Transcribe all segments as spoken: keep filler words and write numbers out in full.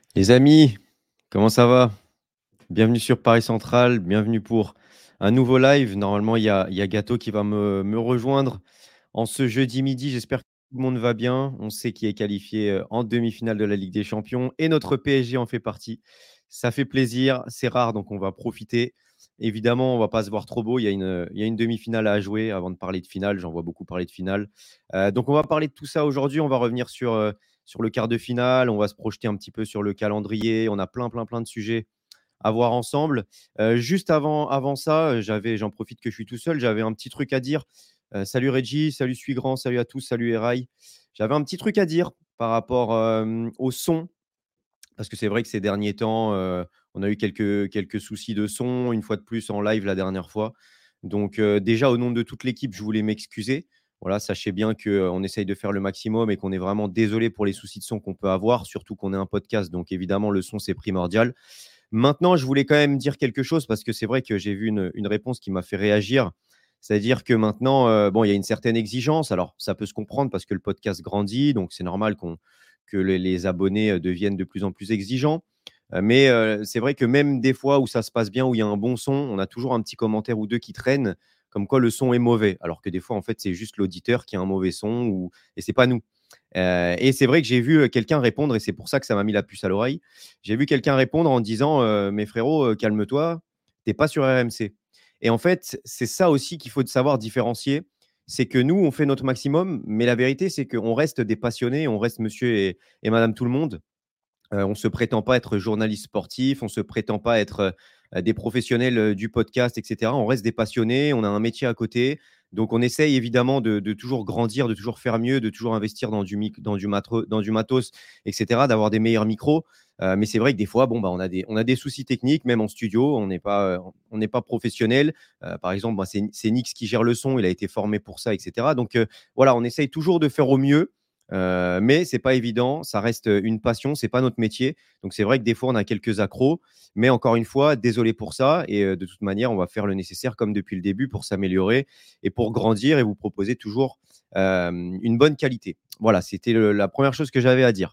Les amis, comment ça va? Bienvenue sur Paris Central, bienvenue pour un nouveau live. Normalement, il y a, il y a Gato qui va me, me rejoindre en ce jeudi midi. J'espère que tout le monde va bien. On sait qui est qualifié euh, en demi-finale de la Ligue des Champions et notre P S G en fait partie. Ça fait plaisir, c'est rare, donc on va profiter. Évidemment, on va pas se voir trop beau. Il y a une, il y a une demi-finale à jouer avant de parler de finale. J'en vois beaucoup parler de finale. Euh, donc on va parler de tout ça aujourd'hui. On va revenir sur, euh, sur le quart de finale. On va se projeter un petit peu sur le calendrier. On a plein, plein, plein de sujets à voir ensemble. Euh, juste avant, avant ça, euh, j'avais, j'en profite que je suis tout seul, j'avais un petit truc à dire. Euh, salut Reggie, salut Suigrand, salut à tous, salut Eraï. J'avais un petit truc à dire par rapport euh, au son, parce que c'est vrai que ces derniers temps, euh, on a eu quelques, quelques soucis de son, une fois de plus en live la dernière fois. Donc euh, déjà, au nom de toute l'équipe, je voulais m'excuser. Voilà, sachez bien qu'on essaye de faire le maximum et qu'on est vraiment désolé pour les soucis de son qu'on peut avoir, surtout qu'on est un podcast. Donc évidemment, le son, c'est primordial. Maintenant, je voulais quand même dire quelque chose parce que c'est vrai que j'ai vu une, une réponse qui m'a fait réagir. C'est-à-dire que maintenant, euh, bon, il y a une certaine exigence. Alors, ça peut se comprendre parce que le podcast grandit, donc c'est normal qu'on, que les, les abonnés euh, deviennent de plus en plus exigeants. Euh, mais euh, c'est vrai que même des fois où ça se passe bien, où il y a un bon son, on a toujours un petit commentaire ou deux qui traînent, comme quoi le son est mauvais. Alors que des fois, en fait, c'est juste l'auditeur qui a un mauvais son ou... et c'est pas nous. Euh, et c'est vrai que j'ai vu euh, quelqu'un répondre, et c'est pour ça que ça m'a mis la puce à l'oreille. J'ai vu quelqu'un répondre en disant euh, Mais frérot, euh, calme-toi, t'es pas sur R M C. Et en fait, c'est ça aussi qu'il faut savoir différencier. C'est que nous, on fait notre maximum, mais la vérité, c'est qu'on reste des passionnés, on reste monsieur et, et madame tout le monde. Euh, on ne se prétend pas être journaliste sportif, on ne se prétend pas être euh, des professionnels euh, du podcast, et cetera. On reste des passionnés, on a un métier à côté. Donc, on essaye évidemment de, de toujours grandir, de toujours faire mieux, de toujours investir dans du, mic- dans du, matro- dans du matos, et cetera, d'avoir des meilleurs micros. Euh, mais c'est vrai que des fois, bon, bah, on, a des, on a des soucis techniques, même en studio, on n'est pas, euh, on n'est pas professionnel. Euh, par exemple, bah, c'est c'est Nix qui gère le son, il a été formé pour ça, et cetera. Donc, euh, voilà, on essaye toujours de faire au mieux. Euh, mais c'est pas évident, ça reste une passion, c'est pas notre métier. Donc c'est vrai que des fois on a quelques accros, mais encore une fois, désolé pour ça. Et euh, de toute manière, on va faire le nécessaire comme depuis le début pour s'améliorer et pour grandir et vous proposer toujours euh, une bonne qualité. Voilà, c'était le- la première chose que j'avais à dire.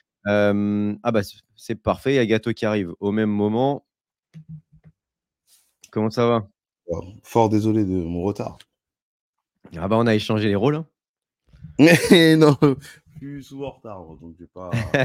Euh, ah bah c'est c'est parfait, il y a Gâteau qui arrive au même moment. Comment ça va? Alors, fort désolé de mon retard. Ah bah on a échangé les rôles, hein. Mais non, je suis souvent en retard, moi, donc j'ai pas.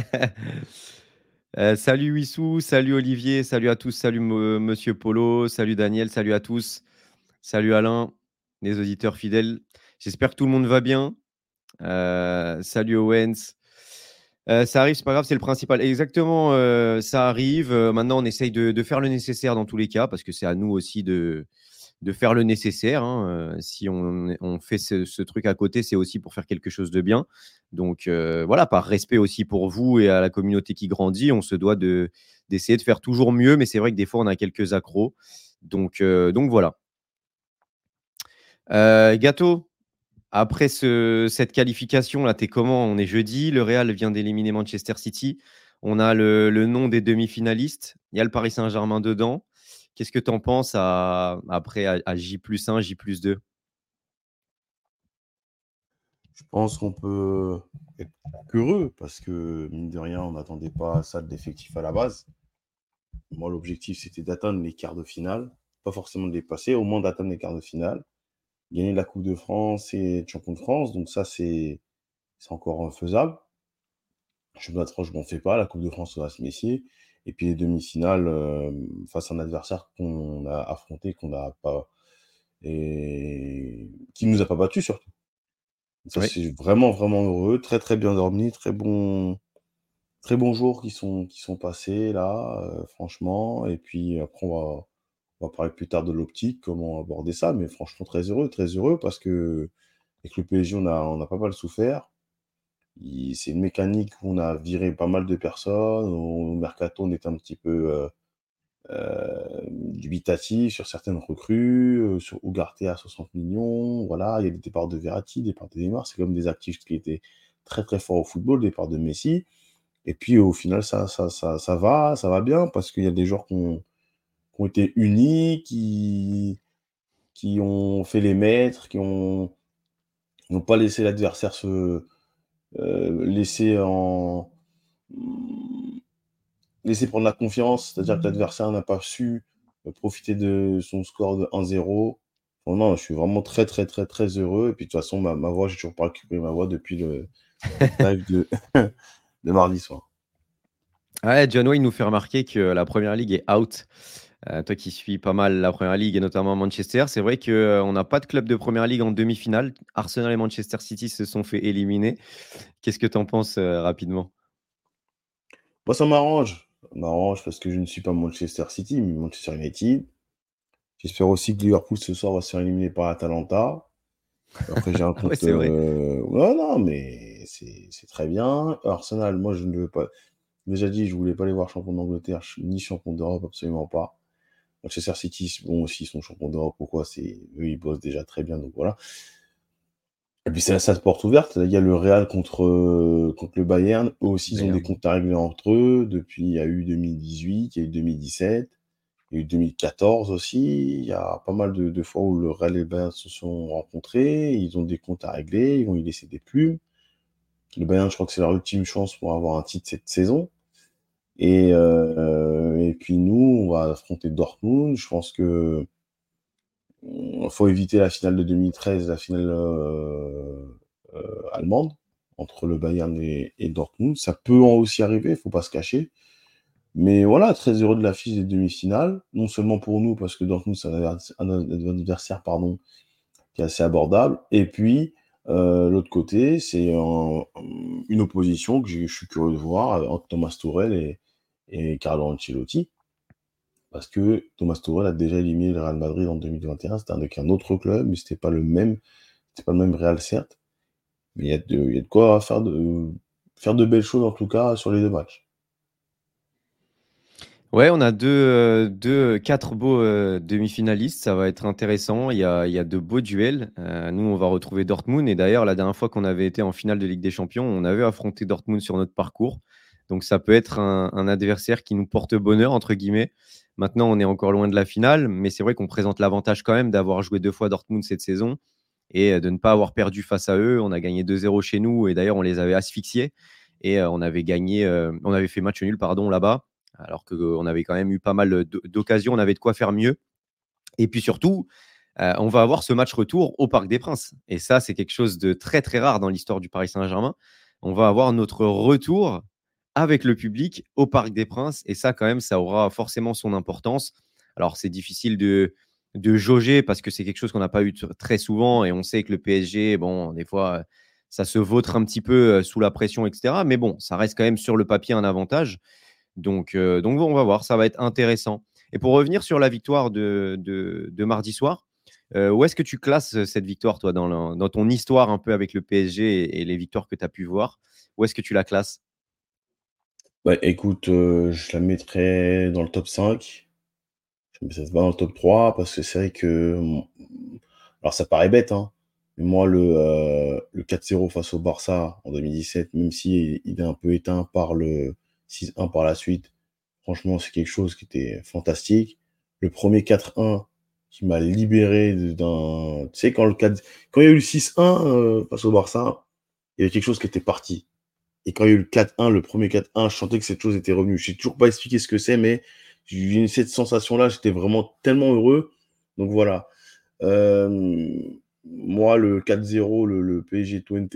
Euh, salut Wissou, salut Olivier, salut à tous, salut mo- Monsieur Polo, salut Daniel, salut à tous, salut Alain, les auditeurs fidèles. J'espère que tout le monde va bien. Euh, salut Owens. Euh, ça arrive, c'est pas grave, c'est le principal. Exactement, euh, ça arrive. Euh, maintenant, on essaye de, de faire le nécessaire dans tous les cas, parce que c'est à nous aussi de, de faire le nécessaire, hein. Euh, si on, on fait ce, ce truc à côté, c'est aussi pour faire quelque chose de bien. Donc euh, voilà, par respect aussi pour vous et à la communauté qui grandit, on se doit de, d'essayer de faire toujours mieux, mais c'est vrai que des fois, on a quelques accros. Donc, euh, donc voilà. Euh, Gâteau, après ce, cette qualification, là, t'es comment? On est jeudi, le Real vient d'éliminer Manchester City. On a le, le nom des demi-finalistes. Il y a le Paris Saint-Germain dedans. Qu'est-ce que tu en penses à, après à, à J plus un, J plus deux? Je pense qu'on peut être heureux parce que, mine de rien, on n'attendait pas ça de l'effectif à la base. Moi, l'objectif, c'était d'atteindre les quarts de finale. Pas forcément de les passer, au moins d'atteindre les quarts de finale. Gagner la Coupe de France et être champion de France. Donc, ça, c'est c'est encore faisable. Je me je m'en fais pas. La Coupe de France, ça va se méfier. Et puis, les demi-finales euh, face à un adversaire qu'on a affronté, qu'on n'a pas. Et qui ne nous a pas battus, surtout. Ça, Oui. c'est vraiment, vraiment heureux. Très, très bien dormi. Très bon, très bons jours qui sont, qui sont passés là, euh, franchement. Et puis après, on va, on va parler plus tard de l'optique, comment aborder ça. Mais franchement, très heureux, très heureux parce que avec le P S G, on a, on a pas mal souffert. Il- C'est une mécanique où on a viré pas mal de personnes. Au mercato, on était un petit peu euh, euh, dubitatif sur certaines recrues, euh, sur Ugarte à soixante millions. Voilà, il y a des départs de Verratti, des départs de Neymar. C'est comme des actifs qui étaient très très forts au football, le départ de Messi. Et puis au final, ça, ça, ça, ça va, ça va bien parce qu'il y a des joueurs qui ont, qui ont été unis, qui, qui ont fait les maîtres, qui ont n'ont pas laissé l'adversaire se euh, laisser en laisser prendre la confiance, c'est-à-dire que l'adversaire n'a pas su euh, profiter de son score de un zéro. Bon, non, je suis vraiment très, très, très, très heureux. Et puis, de toute façon, ma, ma voix, j'ai toujours pas récupéré ma voix depuis le live de, de mardi soir. Ouais, John Wayne nous fait remarquer que la Première Ligue est out. Euh, toi qui suis pas mal la Première Ligue et notamment Manchester, c'est vrai qu'on n'a pas de club de Première Ligue en demi-finale. Arsenal et Manchester City se sont fait éliminer. Qu'est-ce que tu en penses euh, rapidement? Moi, ça m'arrange. Ça m'arrange parce que je ne suis pas Manchester City, mais Manchester United. J'espère aussi que Liverpool ce soir va se faire éliminer par Atalanta. Après, j'ai un Ah ouais, compte. c'est vrai. Euh... Ouais, non, mais c'est c'est très bien. Arsenal, moi, je ne veux pas. Déjà dit, je voulais pas les voir champion d'Angleterre, ni champion d'Europe, absolument pas. Manchester City, bon, aussi, ils sont champions d'Europe, pourquoi c'est eux, ils bossent déjà très bien, donc voilà. Et puis, c'est la stade porte ouverte. Il y a le Real contre, euh, contre le Bayern. Eux aussi, ils ont des Bayern. comptes à régler entre eux. Depuis, il y a eu deux mille dix-huit, il y a eu deux mille dix-sept, il y a eu deux mille quatorze aussi. Il y a pas mal de, de fois où le Real et le Bayern se sont rencontrés. Ils ont des comptes à régler. Ils vont y laisser des plumes. Le Bayern, je crois que c'est leur ultime chance pour avoir un titre cette saison. Et, euh, et puis nous, on va affronter Dortmund. Je pense que il faut éviter la finale de deux mille treize, la finale euh, euh, allemande, entre le Bayern et, et Dortmund. Ça peut aussi arriver, il ne faut pas se cacher. Mais voilà, très heureux de l'affiche des demi-finales. Non seulement pour nous, parce que Dortmund, c'est un adversaire, un adversaire pardon, qui est assez abordable. Et puis, euh, l'autre côté, c'est un- une opposition que je suis curieux de voir entre Thomas Tuchel et, et Carlo Ancelotti. Parce que Thomas Tuchel a déjà éliminé le Real Madrid en deux mille vingt et un. C'était avec un autre club, mais c'était pas le même, c'était pas le même Real, certes. Mais il y a de, il y a de quoi faire de, faire de belles choses, en tout cas, sur les deux matchs. Ouais, on a deux, euh, deux quatre beaux euh, demi-finalistes. Ça va être intéressant. Il y a, il y a de beaux duels. Euh, nous, on va retrouver Dortmund. Et d'ailleurs, la dernière fois qu'on avait été en finale de Ligue des Champions, on avait affronté Dortmund sur notre parcours. Donc, ça peut être un, un adversaire qui nous porte bonheur, entre guillemets. Maintenant, on est encore loin de la finale, mais c'est vrai qu'on présente l'avantage quand même d'avoir joué deux fois Dortmund cette saison et euh, de ne pas avoir perdu face à eux. On a gagné deux zéro chez nous et d'ailleurs, on les avait asphyxiés et euh, on avait gagné, euh, on avait fait match nul, pardon, là-bas alors qu'on avait quand même eu pas mal d'occasions, on avait de quoi faire mieux. Et puis surtout, euh, on va avoir ce match retour au Parc des Princes. Et ça, c'est quelque chose de très, très rare dans l'histoire du Paris Saint-Germain. On va avoir notre retour avec le public au Parc des Princes. Et ça, quand même, ça aura forcément son importance. Alors, c'est difficile de, de jauger parce que c'est quelque chose qu'on n'a pas eu très souvent. Et on sait que le P S G, bon, des fois, ça se vautre un petit peu sous la pression, et cetera. Mais bon, ça reste quand même sur le papier un avantage. Donc, euh, donc on va voir, ça va être intéressant. Et pour revenir sur la victoire de, de, de mardi soir, euh, où est-ce que tu classes cette victoire, toi, dans, le- dans ton histoire un peu avec le P S G et, et les victoires que tu as pu voir? Où est-ce que tu la classes? Bah, écoute, euh, je la mettrais dans le top cinq. Je ne mettrais pas dans le top trois parce que c'est vrai que. bon, alors, ça paraît bête, hein. Mais moi, le, euh, le quatre zéro face au Barça en deux mille dix-sept, même si il est un peu éteint par le six un par la suite, franchement, c'est quelque chose qui était fantastique. Le premier quatre un qui m'a libéré de- d'un. Tu sais, quand, le quatre quand il y a eu le six un euh, face au Barça, il y avait quelque chose qui était parti. Et quand il y a eu le quatre un, le premier quatre un, je sentais que cette chose était revenue. Je sais toujours pas expliquer ce que c'est, mais j'ai eu cette sensation-là, j'étais vraiment tellement heureux. Donc voilà. Euh, Moi, le quatre zéro, le, le P S G vingt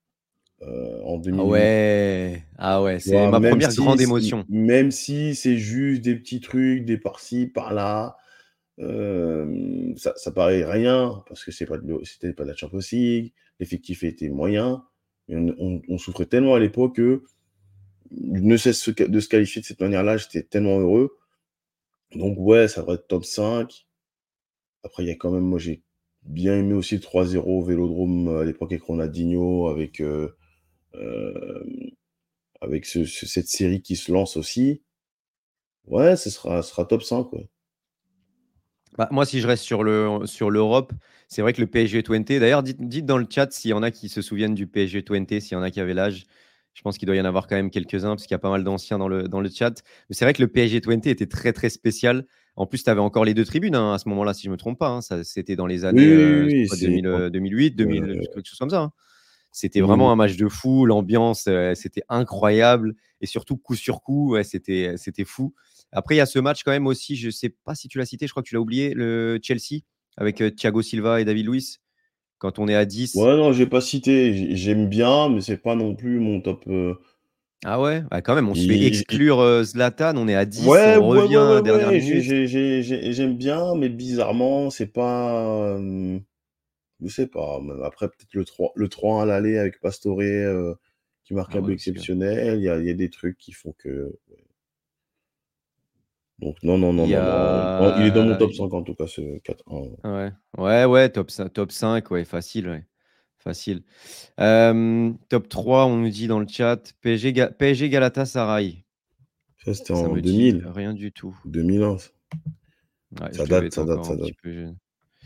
euh, en Ah deux mille huit, ouais, ah ouais, tu c'est vois, ma même première si, grande émotion. même si c'est juste des petits trucs, des par-ci, par-là, euh, ça, ça paraît rien, parce que c'est pas de, c'était pas de la Champions League, l'effectif était moyen, mais on, on- on souffrait tellement à l'époque que ne cesse de se qualifier de cette manière-là, j'étais tellement heureux. Donc ouais, ça devrait être top cinq. Après, il y a quand même, moi j'ai bien aimé aussi le trois zéro au Vélodrome euh, à l'époque avec Ronaldinho, avec, euh, euh, avec ce- ce- cette série qui se lance aussi. Ouais, ce sera, ce sera top cinq, ouais. Bah, moi, si je reste sur le, sur l'Europe, c'est vrai que le P S G vingt, d'ailleurs, dites, dites dans le chat s'il y en a qui se souviennent du P S G vingt, s'il y en a qui avaient l'âge. Je pense qu'il doit y en avoir quand même quelques-uns, parce qu'il y a pas mal d'anciens dans le, dans le chat. Mais c'est vrai que le P S G vingt était très, très spécial. En plus, tu avais encore les deux tribunes hein, à ce moment-là, si je ne me trompe pas. hein. Ça, c'était dans les Oui, années oui, euh, oui, oui, quoi, deux c'est mille, euh, deux mille huit, deux mille, euh, quelque chose comme ça. hein. C'était vraiment Mmh. un match de fou, l'ambiance, heu, c'était incroyable et surtout coup sur coup, ouais, c'était c'était fou. Après, il y a ce match quand même aussi, je sais pas si tu l'as cité, je crois que tu l'as oublié, le Chelsea avec, heu, Thiago Silva et David Luiz, quand on est à dix. Ouais, non, j'ai pas cité, j'ai j'aime bien, mais c'est pas non plus mon top, heu, Ah ouais? Ah quand même, on se fait i i exclure, heu, Zlatan, on est à dix, ouais, on ouais, ouais, ouais, revient dernière ouais, j'ai minute. j'ai j'ai j'ai j'aime bien, mais bizarrement, c'est pas, hem, je sais pas, même après peut-être le trois le trois un à l'aller avec Pastore, heu, qui marque Ah un but ouais, parce que exceptionnel. Il y a il y a des trucs qui font que donc non, non, non, il y non, non. Oh, il est dans mon a top cinq en tout cas, ce quatre un. ouais, ouais, ouais, top cin top cinq, ouais, facile, ouais, facile. Hem, top trois, on nous dit dans le chat, P S G Ga P S G Galatasaray. Ça, c'était Ça en me dit deux mille, rien du tout. deux mille un, ça. Ouais, je Ça devais date, être ça date, encore ça un petit date. peu jeune.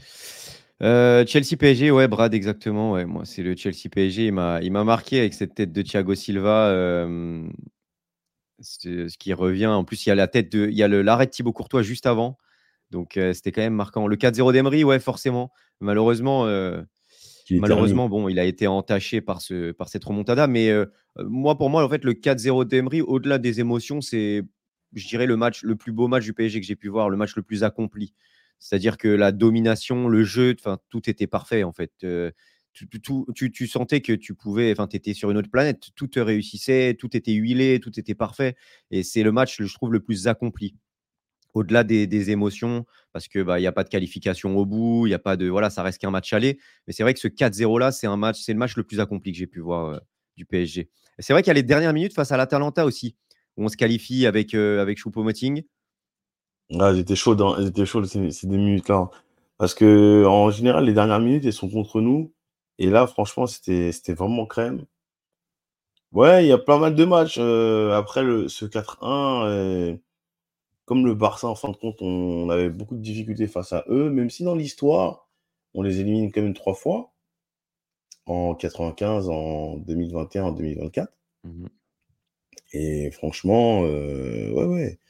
Heu, Chelsea P S G, ouais, Brad, exactement, ouais, moi, c'est le Chelsea P S G, il m'a il m'a marqué avec cette tête de Thiago Silva, hem, c'est ce qui revient. En plus, il y a la tête de il y a le l'arrêt de Thibaut Courtois juste avant, donc heu, c'était quand même marquant. Le quatre zéro d'Emery, ouais, forcément. Malheureusement, heu Qu'il éternue. Malheureusement, bon, il a été entaché par ce par cette remontada, mais heu, heu, moi, pour moi, en fait, le quatre zéro d'Emery, au-delà des émotions, c'est, je dirais, le match le plus beau match du P S G que j'ai pu voir, le match le plus accompli. C'est-à-dire que la domination, le jeu, enfin, tout était parfait, en fait, heu, tout tout tout tu tu sentais que tu pouvais enfin, tu étais sur une autre planète. Tout te réussissait, tout était huilé, tout était parfait et c'est le match, je trouve, le plus accompli. Au-delà des des émotions, parce que, bah, il y a pas de qualification au bout, il y a pas de voilà, ça reste qu'un match aller. Mais c'est vrai que ce quatre zéro là, c'est un match c'est le match le plus accompli que j'ai pu voir, heu, du P S G. Et c'est vrai qu'il y a les dernières minutes face à l'Atalanta aussi, où on se qualifie avec, heu, avec Choupo-Moting. Ah, elles étaient chaudes, hein, elles étaient chaudes ces ces deux minutes-là, hein. Parce qu'en général, les dernières minutes, elles sont contre nous et là, franchement, c'était c'était vraiment crème. Ouais, il y a pas mal de matchs, heu, après le ce quatre un, heu, comme le Barça, en fin de compte, on avait beaucoup de difficultés face à eux, même si dans l'histoire, on les élimine quand même trois fois, en quatre-vingt-quinze, en deux mille vingt et un, en deux mille vingt-quatre Mmh mh. et franchement, heu, ouais, ouais,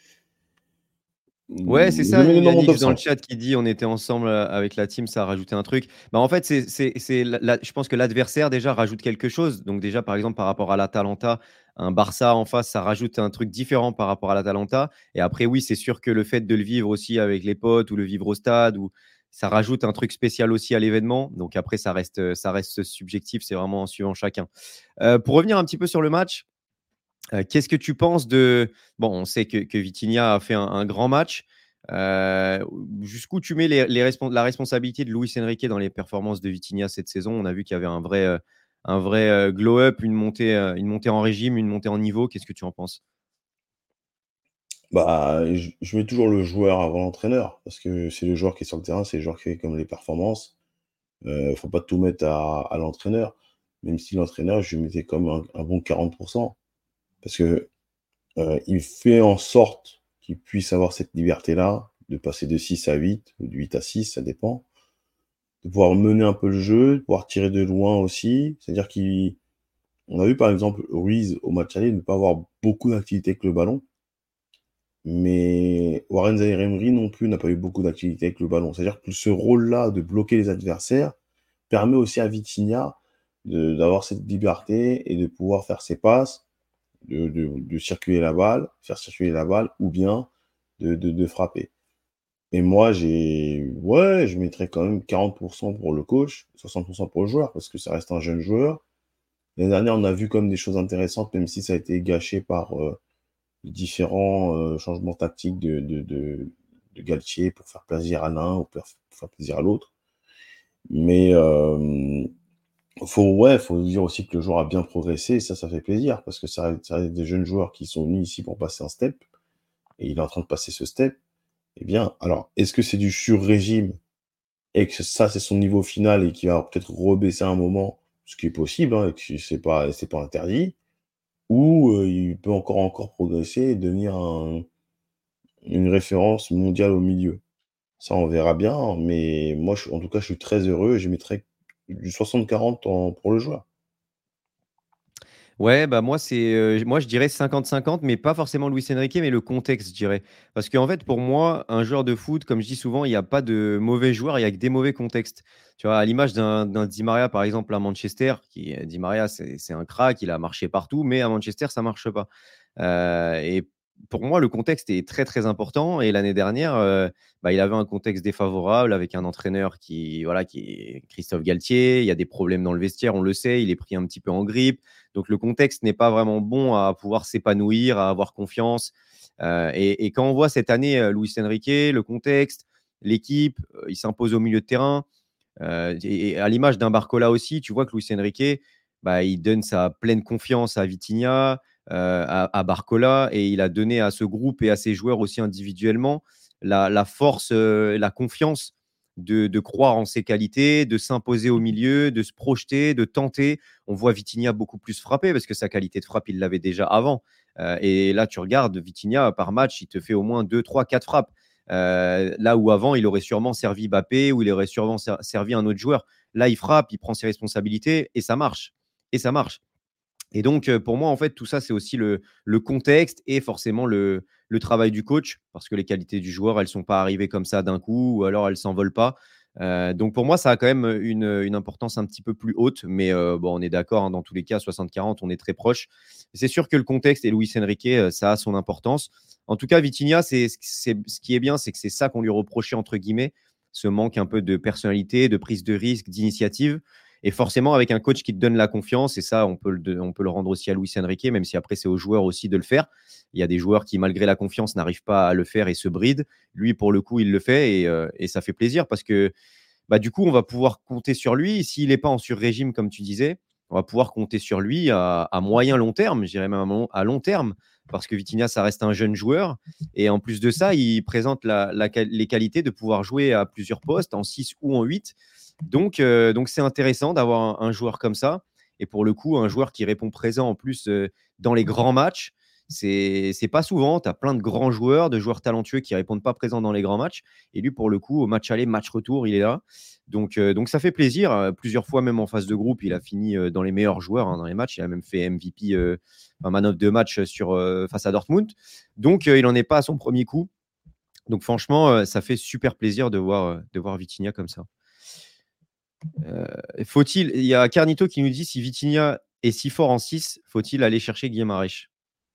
Ouais, c'est mmh, je le ça, mets il y dans a mon top Nix dans le cinq. chat qui dit: «On était ensemble, heu, avec la team, ça a rajouté un truc». Bah, en fait, c'est c'est c'est la la je pense que l'adversaire déjà rajoute quelque chose. Donc déjà, par exemple, par rapport à l'Atalanta, un Barça en face, ça rajoute un truc différent par rapport à l'Atalanta et après oui, c'est sûr que le fait de le vivre aussi avec les potes ou le vivre au stade ou ça rajoute un truc spécial aussi à l'événement. Donc après ça reste, heu, ça reste subjectif, c'est vraiment en suivant chacun. Heu, pour revenir un petit peu sur le match, Heu, qu'est-ce que tu penses de bon, on sait que que Vitinha a fait un un grand match. Heu, jusqu'où tu mets les les respons la responsabilité de Luis Enrique dans les performances de Vitinha cette saison? On a vu qu'il y avait un vrai, heu, un vrai, heu, glow up, une montée, heu, une montée en régime, une montée en niveau. Qu'est-ce que tu en penses? Bah, je je mets toujours le joueur avant l'entraîneur parce que c'est le joueur qui est sur le terrain, c'est le joueur qui fait comme les performances. Heu, faut pas tout mettre à à l'entraîneur, même si l'entraîneur, je lui mettais comme un un bon quarante parce que, heu, il fait en sorte qu'il puisse avoir cette liberté-là, de passer de six à huit ou de huit à six, ça dépend. De pouvoir mener un peu le jeu, de pouvoir tirer de loin aussi. C'est-à-dire qu'il on a vu par exemple Ruiz au match aller ne pas avoir beaucoup d'activité avec le ballon, mais Warren Zaïre-Emery non plus n'a pas eu beaucoup d'activité avec le ballon. C'est-à-dire que ce rôle-là de bloquer les adversaires permet aussi à Vitinha de d'avoir cette liberté et de pouvoir faire ses passes, de de de circuler la balle, faire circuler la balle ou bien de de de frapper. Et moi, j'ai ouais, je mettrais quand même quarante pour cent pour le coach, soixante pour cent pour le joueur, parce que ça reste un jeune joueur. L'année dernière, on a vu comme des choses intéressantes, même si ça a été gâché par, heu, les différents, heu, changements tactiques de de de de Galtier pour faire plaisir à l'un ou pour faire plaisir à l'autre. Mais, hem, faut ouais, faut dire aussi que le joueur a bien progressé et ça, ça fait plaisir parce que ça reste ça reste des jeunes joueurs qui sont venus ici pour passer un step et il est en train de passer ce step. Eh bien, alors, est-ce que c'est du sur-régime et que ça, c'est son niveau final et qu'il va peut-être rebaisser à un moment, ce qui est possible, hein, et que c'est pas c'est pas interdit, ou, heu, il peut encore encore progresser et devenir un une référence mondiale au milieu. Ça, on verra bien, mais moi, je en tout cas, je suis très heureux et je mettrais du soixante quarante en pour le joueur. Ouais, bah, moi, c'est, heu, moi, je dirais cinquante cinquante, mais pas forcément Luis Enrique, mais le contexte, je dirais. Parce qu'en fait, pour moi, un joueur de foot, comme je dis souvent, il y a pas de mauvais joueurs, il y a que des mauvais contextes. Tu vois? À l'image d'un d'un Di Maria, par exemple, à Manchester, qui Di Maria, c'est c'est un crack, il a marché partout, mais à Manchester, ça marche pas. Heu et pour moi, le contexte est très, très important et l'année dernière, heu, bah, il avait un contexte défavorable avec un entraîneur qui, voilà, qui est Christophe Galtier. Il y a des problèmes dans le vestiaire, on le sait, il est pris un petit peu en grippe. Donc le contexte n'est pas vraiment bon à pouvoir s'épanouir, à avoir confiance. Heu et et quand on voit cette année, heu, Luis Enrique, le contexte, l'équipe, heu, il s'impose au milieu de terrain, heu et et à l'image d'un Barcola aussi, tu vois que Luis Enrique, bah, il donne sa pleine confiance à Vitinha, heu, à à Barcola et il a donné à ce groupe et à ses joueurs aussi individuellement la la force, heu, la confiance de de croire en ses qualités, de s'imposer au milieu, de se projeter, de tenter. On voit Vitinha beaucoup plus frapper parce que sa qualité de frappe, il l'avait déjà avant. Heu et là, tu regardes Vitinha, par match, il te fait au moins deux, trois, quatre frappes. Heu, là où avant, il aurait sûrement servi Mbappé ou il aurait sûrement ser servi un autre joueur. Là, il frappe, il prend ses responsabilités et ça marche et ça marche. Et donc, heu, pour moi, en fait, tout ça, c'est aussi le le contexte et forcément le le travail du coach parce que les qualités du joueur, elles sont pas arrivées comme ça d'un coup ou alors elles s'envolent pas. Heu, donc pour moi, ça a quand même, une, une importance un petit peu plus haute, mais heu, bon, on est d'accord, hein, dans tous les cas, soixante quarante, on est très proche. C'est sûr que le contexte et Luis Enrique, heu, ça a son importance. En tout cas, Vitinha, c'est c'est ce qui est bien, c'est que c'est ça qu'on lui reprochait entre guillemets, ce manque un peu de personnalité, de prise de risque, d'initiative. Et forcément, avec un coach qui te donne la confiance, et ça, on peut le, on peut le rendre aussi à Luis Enrique, même si après, c'est aux joueurs aussi de le faire. Il y a des joueurs qui, malgré la confiance, n'arrivent pas à le faire et se brident. Lui, pour le coup, il le fait et, euh, et ça fait plaisir parce que bah, du coup, on va pouvoir compter sur lui. S'il n'est pas en sur-régime, comme tu disais, on va pouvoir compter sur lui à, à moyen long terme, je dirais même à à long terme, parce que Vitinha, ça reste un jeune joueur. Et en plus de ça, il présente la, la, les qualités de pouvoir jouer à plusieurs postes, en six ou en huit. Donc, euh, donc c'est intéressant d'avoir un, un, joueur comme ça. Et pour le coup, un joueur qui répond présent en plus euh, dans les grands matchs. C'est c'est pas souvent. Tu as plein de grands joueurs, de joueurs talentueux qui répondent pas présents dans les grands matchs. Et lui, pour le coup, au match aller, match retour, il est là. Donc, euh, donc ça fait plaisir. Euh, plusieurs fois, même en phase de groupe, il a fini euh, dans les meilleurs joueurs hein, dans les matchs. Il a même fait M V P, euh, un man of the match sur, euh, face à Dortmund. Donc, euh, il n'en est pas à son premier coup. Donc, franchement, euh, ça fait super plaisir de voir, euh, de voir Vitinha comme ça. Euh, faut-il, il y a Carnito qui nous dit si Vitinha est si fort en six, faut-il aller chercher Guimarães?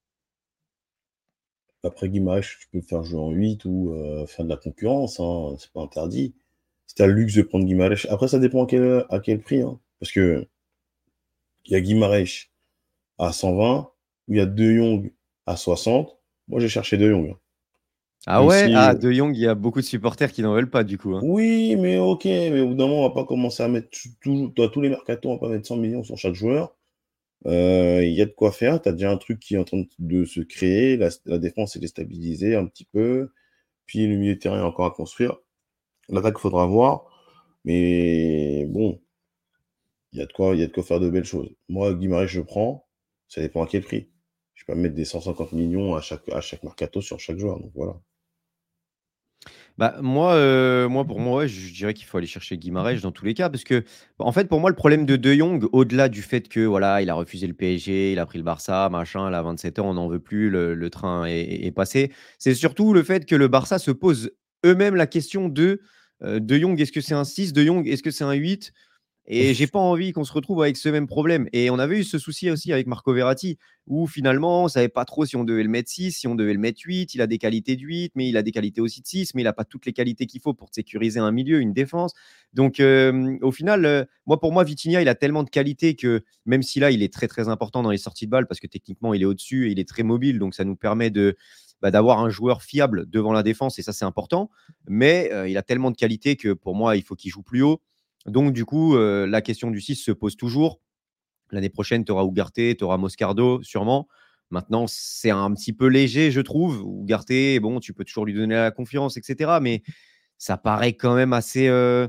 Après Guimarães, tu peux le faire jouer en huit ou euh, faire de la concurrence, hein, c'est pas interdit. Si t'as le luxe de prendre Guimarães. Après, ça dépend à quel, à quel prix, hein. Parce que il y a Guimarães à cent vingt, ou il y a De Jong à soixante. Moi, j'ai cherché De Jong, hein. Ah Même ouais, si, ah, euh, De Jong, il y a beaucoup de supporters qui n'en veulent pas du coup, hein. oui, mais ok, mais au bout d'un moment, on va pas commencer à mettre tout, tout- dans tous les mercatos, on va pas mettre cent millions sur chaque joueur. Euh, Il y a de quoi faire. Tu as déjà un truc qui est en train de, de se créer. La, la défense, elle est stabilisée un petit peu. Puis le milieu de terrain est encore à construire. L'attaque, il faudra voir. Mais bon, il y a de quoi, il y a de quoi faire de belles choses. Moi, Guimarães, je prends. Ça dépend à quel prix. Je peux pas mettre des cent cinquante millions à chaque, à chaque mercato sur chaque joueur. Donc voilà. Bah, moi, heu, moi, pour moi, ouais, je dirais qu'il faut aller chercher Guimarães dans tous les cas parce que, en fait, pour moi, le problème de De Jong, au-delà du fait que, voilà, il a refusé le P S G, il a pris le Barça, machin, là, vingt-sept ans, on n'en veut plus, le le train est est est passé. C'est surtout le fait que le Barça se pose eux-mêmes la question de, heu, De Jong, est-ce que c'est un six? De Jong, est-ce que c'est un huit? Et j'ai pas envie qu'on se retrouve avec ce même problème. Et on avait eu ce souci aussi avec Marco Verratti, où finalement, on savait pas trop si on devait le mettre six, si on devait le mettre huit. Il a des qualités de huit, mais il a des qualités aussi de six, mais il a pas toutes les qualités qu'il faut pour sécuriser un milieu, une défense. Donc, euh, au final, euh, moi, pour moi, Vitinha, il a tellement de qualités que même si là, il est très, très important dans les sorties de balles, parce que techniquement, il est au-dessus et il est très mobile, donc ça nous permet de bah, d'avoir un joueur fiable devant la défense, et ça, c'est important. Mais euh, il a tellement de qualités que pour moi, il faut qu'il joue plus haut. Donc, du coup, euh, la question du six se pose toujours. L'année prochaine, tu auras Ugarte, tu auras Moscardo, sûrement. Maintenant, c'est un petit peu léger, je trouve. Ugarte, bon, tu peux toujours lui donner la confiance, et cetera. Mais ça paraît quand même assez, euh,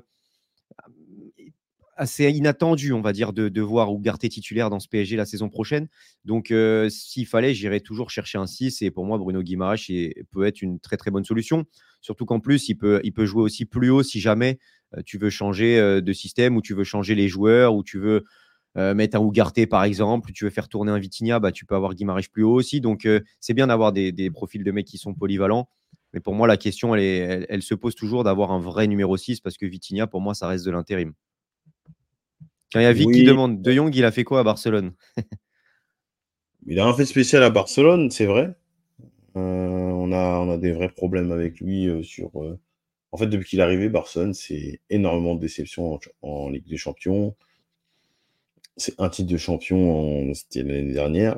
assez inattendu, on va dire, de, de voir Ugarte titulaire dans ce P S G la saison prochaine. Donc, euh, s'il fallait, j'irais toujours chercher un six. Et pour moi, Bruno Guimaraes est- peut être une très, très bonne solution. Surtout qu'en plus, il peut, il peut jouer aussi plus haut si jamais euh, tu veux changer euh, de système ou tu veux changer les joueurs ou tu veux euh, mettre un Ugarte par exemple, tu veux faire tourner un Vitinha, bah, tu peux avoir Guimarães plus haut aussi. Donc euh, c'est bien d'avoir des, des profils de mecs qui sont polyvalents. Mais pour moi, la question, elle, est, elle, elle se pose toujours d'avoir un vrai numéro six parce que Vitinha, pour moi, ça reste de l'intérim. Tiens, il y a Vic qui Oui, demande De Jong, il a fait quoi à Barcelone? il a un fait spécial à Barcelone, c'est vrai. Euh, on a, on a des vrais problèmes avec lui euh, sur. euh, En fait, depuis qu'il est arrivé, Barcelone, c'est énormément de déceptions en, en Ligue des Champions. C'est un titre de champion, en- c'était l'année dernière.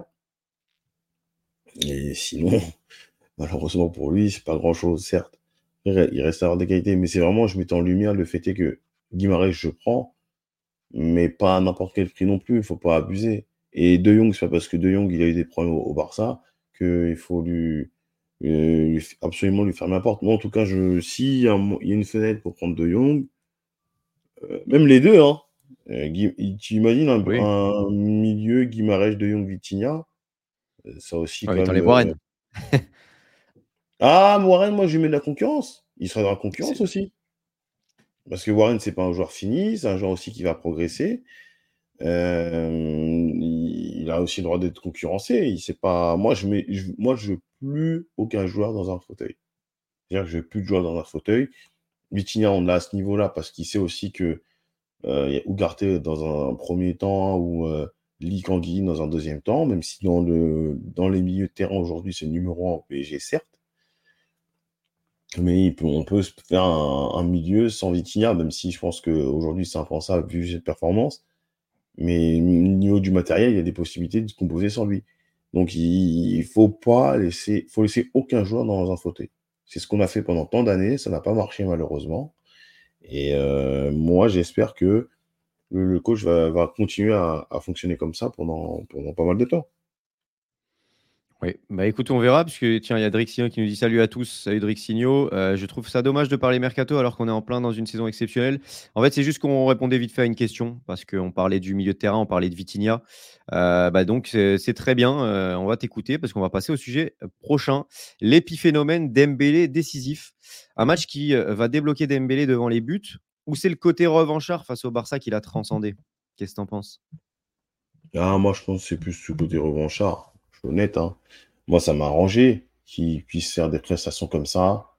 Et sinon, malheureusement pour lui, c'est pas grand-chose, certes. Il re- il reste à avoir des qualités, mais c'est vraiment, je mets en lumière le fait est que Guimarães, je prends, mais pas à n'importe quel prix non plus, il faut pas abuser. Et De Jong, c'est pas parce que De Jong, il a eu des problèmes au, au Barça qu'il faut lui, euh, lui f- absolument lui fermer la porte. Moi, en tout cas, je, si y a un mo- il y a une fenêtre pour prendre De Jong, euh, même les deux, hein. Euh, Gui- tu imagines un, Oui, un milieu Guimarães, De Jong, Vitinha, euh, ça aussi ah, quand mais même. t'enlèves euh, Warren. Ah, Warren, moi, je lui mets de la concurrence. Il sera dans la concurrence C'est- aussi. Parce que Warren, c'est pas un joueur fini, c'est un joueur aussi qui va progresser. Euh, il, il a aussi le droit d'être concurrencé. Il sait pas. Moi, je mets, je, moi, je veux plus aucun joueur dans un fauteuil. C'est-à-dire que je veux plus de joueurs dans un fauteuil. Vitinha, on l'a à ce niveau-là parce qu'il sait aussi que euh, il y a Ugarte dans un premier temps ou euh, Lee Kangui dans un deuxième temps, même si dans le dans les milieux de terrain aujourd'hui, c'est le numéro un au P S G, certes. Mais il peut- on peut se faire un, un milieu sans Vitinha, même si je pense qu'aujourd'hui c'est impensable vu ses performances. Mais au niveau du matériel, il y a des possibilités de se composer sans lui. Donc il, il faut pas laisser, faut laisser aucun joueur dans un fauteuil. C'est ce qu'on a fait pendant tant d'années, ça n'a pas marché malheureusement. Et euh, moi j'espère que le, le coach va, va continuer à, à fonctionner comme ça pendant, pendant pas mal de temps. Oui, bah écoute, on verra, parce que tiens, il y a Drixino qui nous dit salut à tous, salut Drixino. Euh, je trouve ça dommage de parler mercato alors qu'on est en plein dans une saison exceptionnelle. En fait, c'est juste qu'on répondait vite fait à une question, parce qu'on parlait du milieu de terrain, on parlait de Vitinha. Euh, bah donc, c'est c'est très bien, euh, on va t'écouter, parce qu'on va passer au sujet euh, prochain. L'épiphénomène Dembélé décisif. Un match qui euh, va débloquer Dembélé devant les buts, ou c'est le côté revanchard face au Barça qui l'a transcendé? Qu'est-ce que t'en penses? Ah, moi je pense que c'est plus ce côté revanchard. Je suis honnête, hein. Moi ça m'a arrangé qu'il puisse faire des prestations comme ça.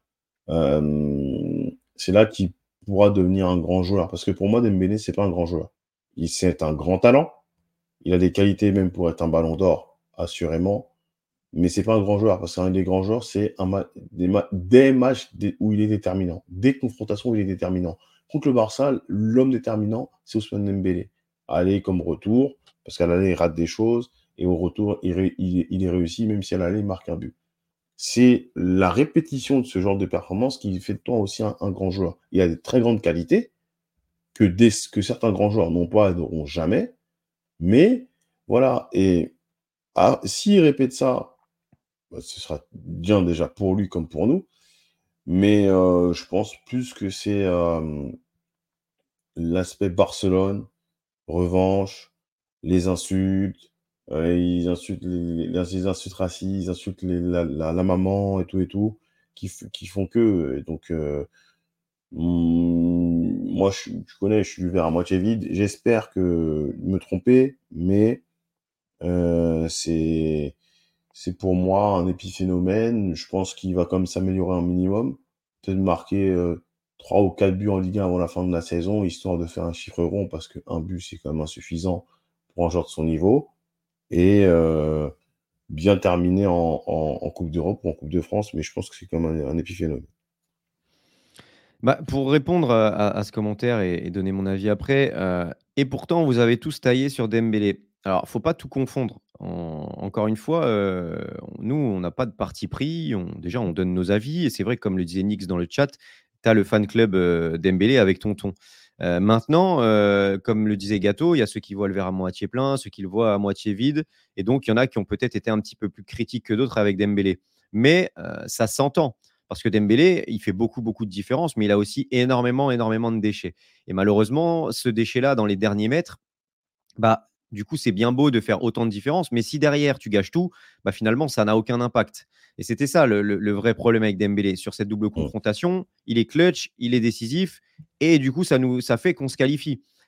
Euh, c'est là qu'il pourra devenir un grand joueur. Parce que pour moi, Dembélé, c'est pas un grand joueur. Il c'est un grand talent. Il a des qualités même pour être un ballon d'or, assurément. Mais c'est pas un grand joueur. Parce qu'un des grands joueurs, c'est un ma- des, ma- des matchs dé- où il est déterminant. Des confrontations où il est déterminant. Contre le Barça, l'homme déterminant, c'est Ousmane Dembélé. Aller comme retour, parce qu'à l'aller, il rate des choses. Et au retour, il, ré- il, il est réussi, même si à l'aller, il marque un but. C'est la répétition de ce genre de performance qui fait de toi aussi un, un grand joueur. Il a de très grandes qualités que, des, que certains grands joueurs n'ont pas et n'auront jamais, mais voilà. Et ah, s'il répète ça, bah, ce sera bien déjà pour lui comme pour nous, mais euh, je pense plus que c'est euh, l'aspect Barcelone, revanche, les insultes, euh, ils insultent les, les- ils insultent racistes, ils insultent les- la, la- la maman et tout et tout, qui, f- qui font que. Et donc, euh, hmm, moi, je, suis- je connais, je suis du verre à moitié vide. J'espère que me tromper, mais euh, c'est c'est pour moi un épiphénomène. Je pense qu'il va quand même s'améliorer un minimum, peut-être marquer euh, trois ou quatre buts en Ligue un avant la fin de la saison, histoire de faire un chiffre rond, parce qu'un but, c'est quand même insuffisant pour un joueur de son niveau. Et euh, bien terminer en, en- en Coupe d'Europe ou en Coupe de France, mais je pense que c'est quand même un, un épiphénomène. Bah, pour répondre à, à- à ce commentaire et, et donner mon avis après, euh, et pourtant vous avez tous taillé sur Dembélé. Alors, faut pas tout confondre. En- encore une fois, euh, on- nous, on n'a pas de parti pris. On- déjà, on donne nos avis. Et c'est vrai que, comme le disait Nix dans le chat, tu as le fan club euh, Dembélé avec Tonton. Euh, maintenant, euh, comme le disait Gato, il y a ceux qui voient le verre à moitié plein, ceux qui le voient à moitié vide. Et donc, il y en a qui ont peut-être été un petit peu plus critiques que d'autres avec Dembélé. Mais euh, ça s'entend. Parce que Dembélé, il fait beaucoup, beaucoup de différences, mais il a aussi énormément, énormément de déchets. Et malheureusement, ce déchet-là, dans les derniers mètres, bah, du coup, c'est bien beau de faire autant de différences, mais si derrière tu gâches tout, bah, finalement, ça n'a aucun impact. Et c'était ça le, le- le vrai problème avec Dembélé. Sur cette double Mm. confrontation, il est clutch, il est décisif, et du coup, ça, nous, ça fait qu'on se qualifie.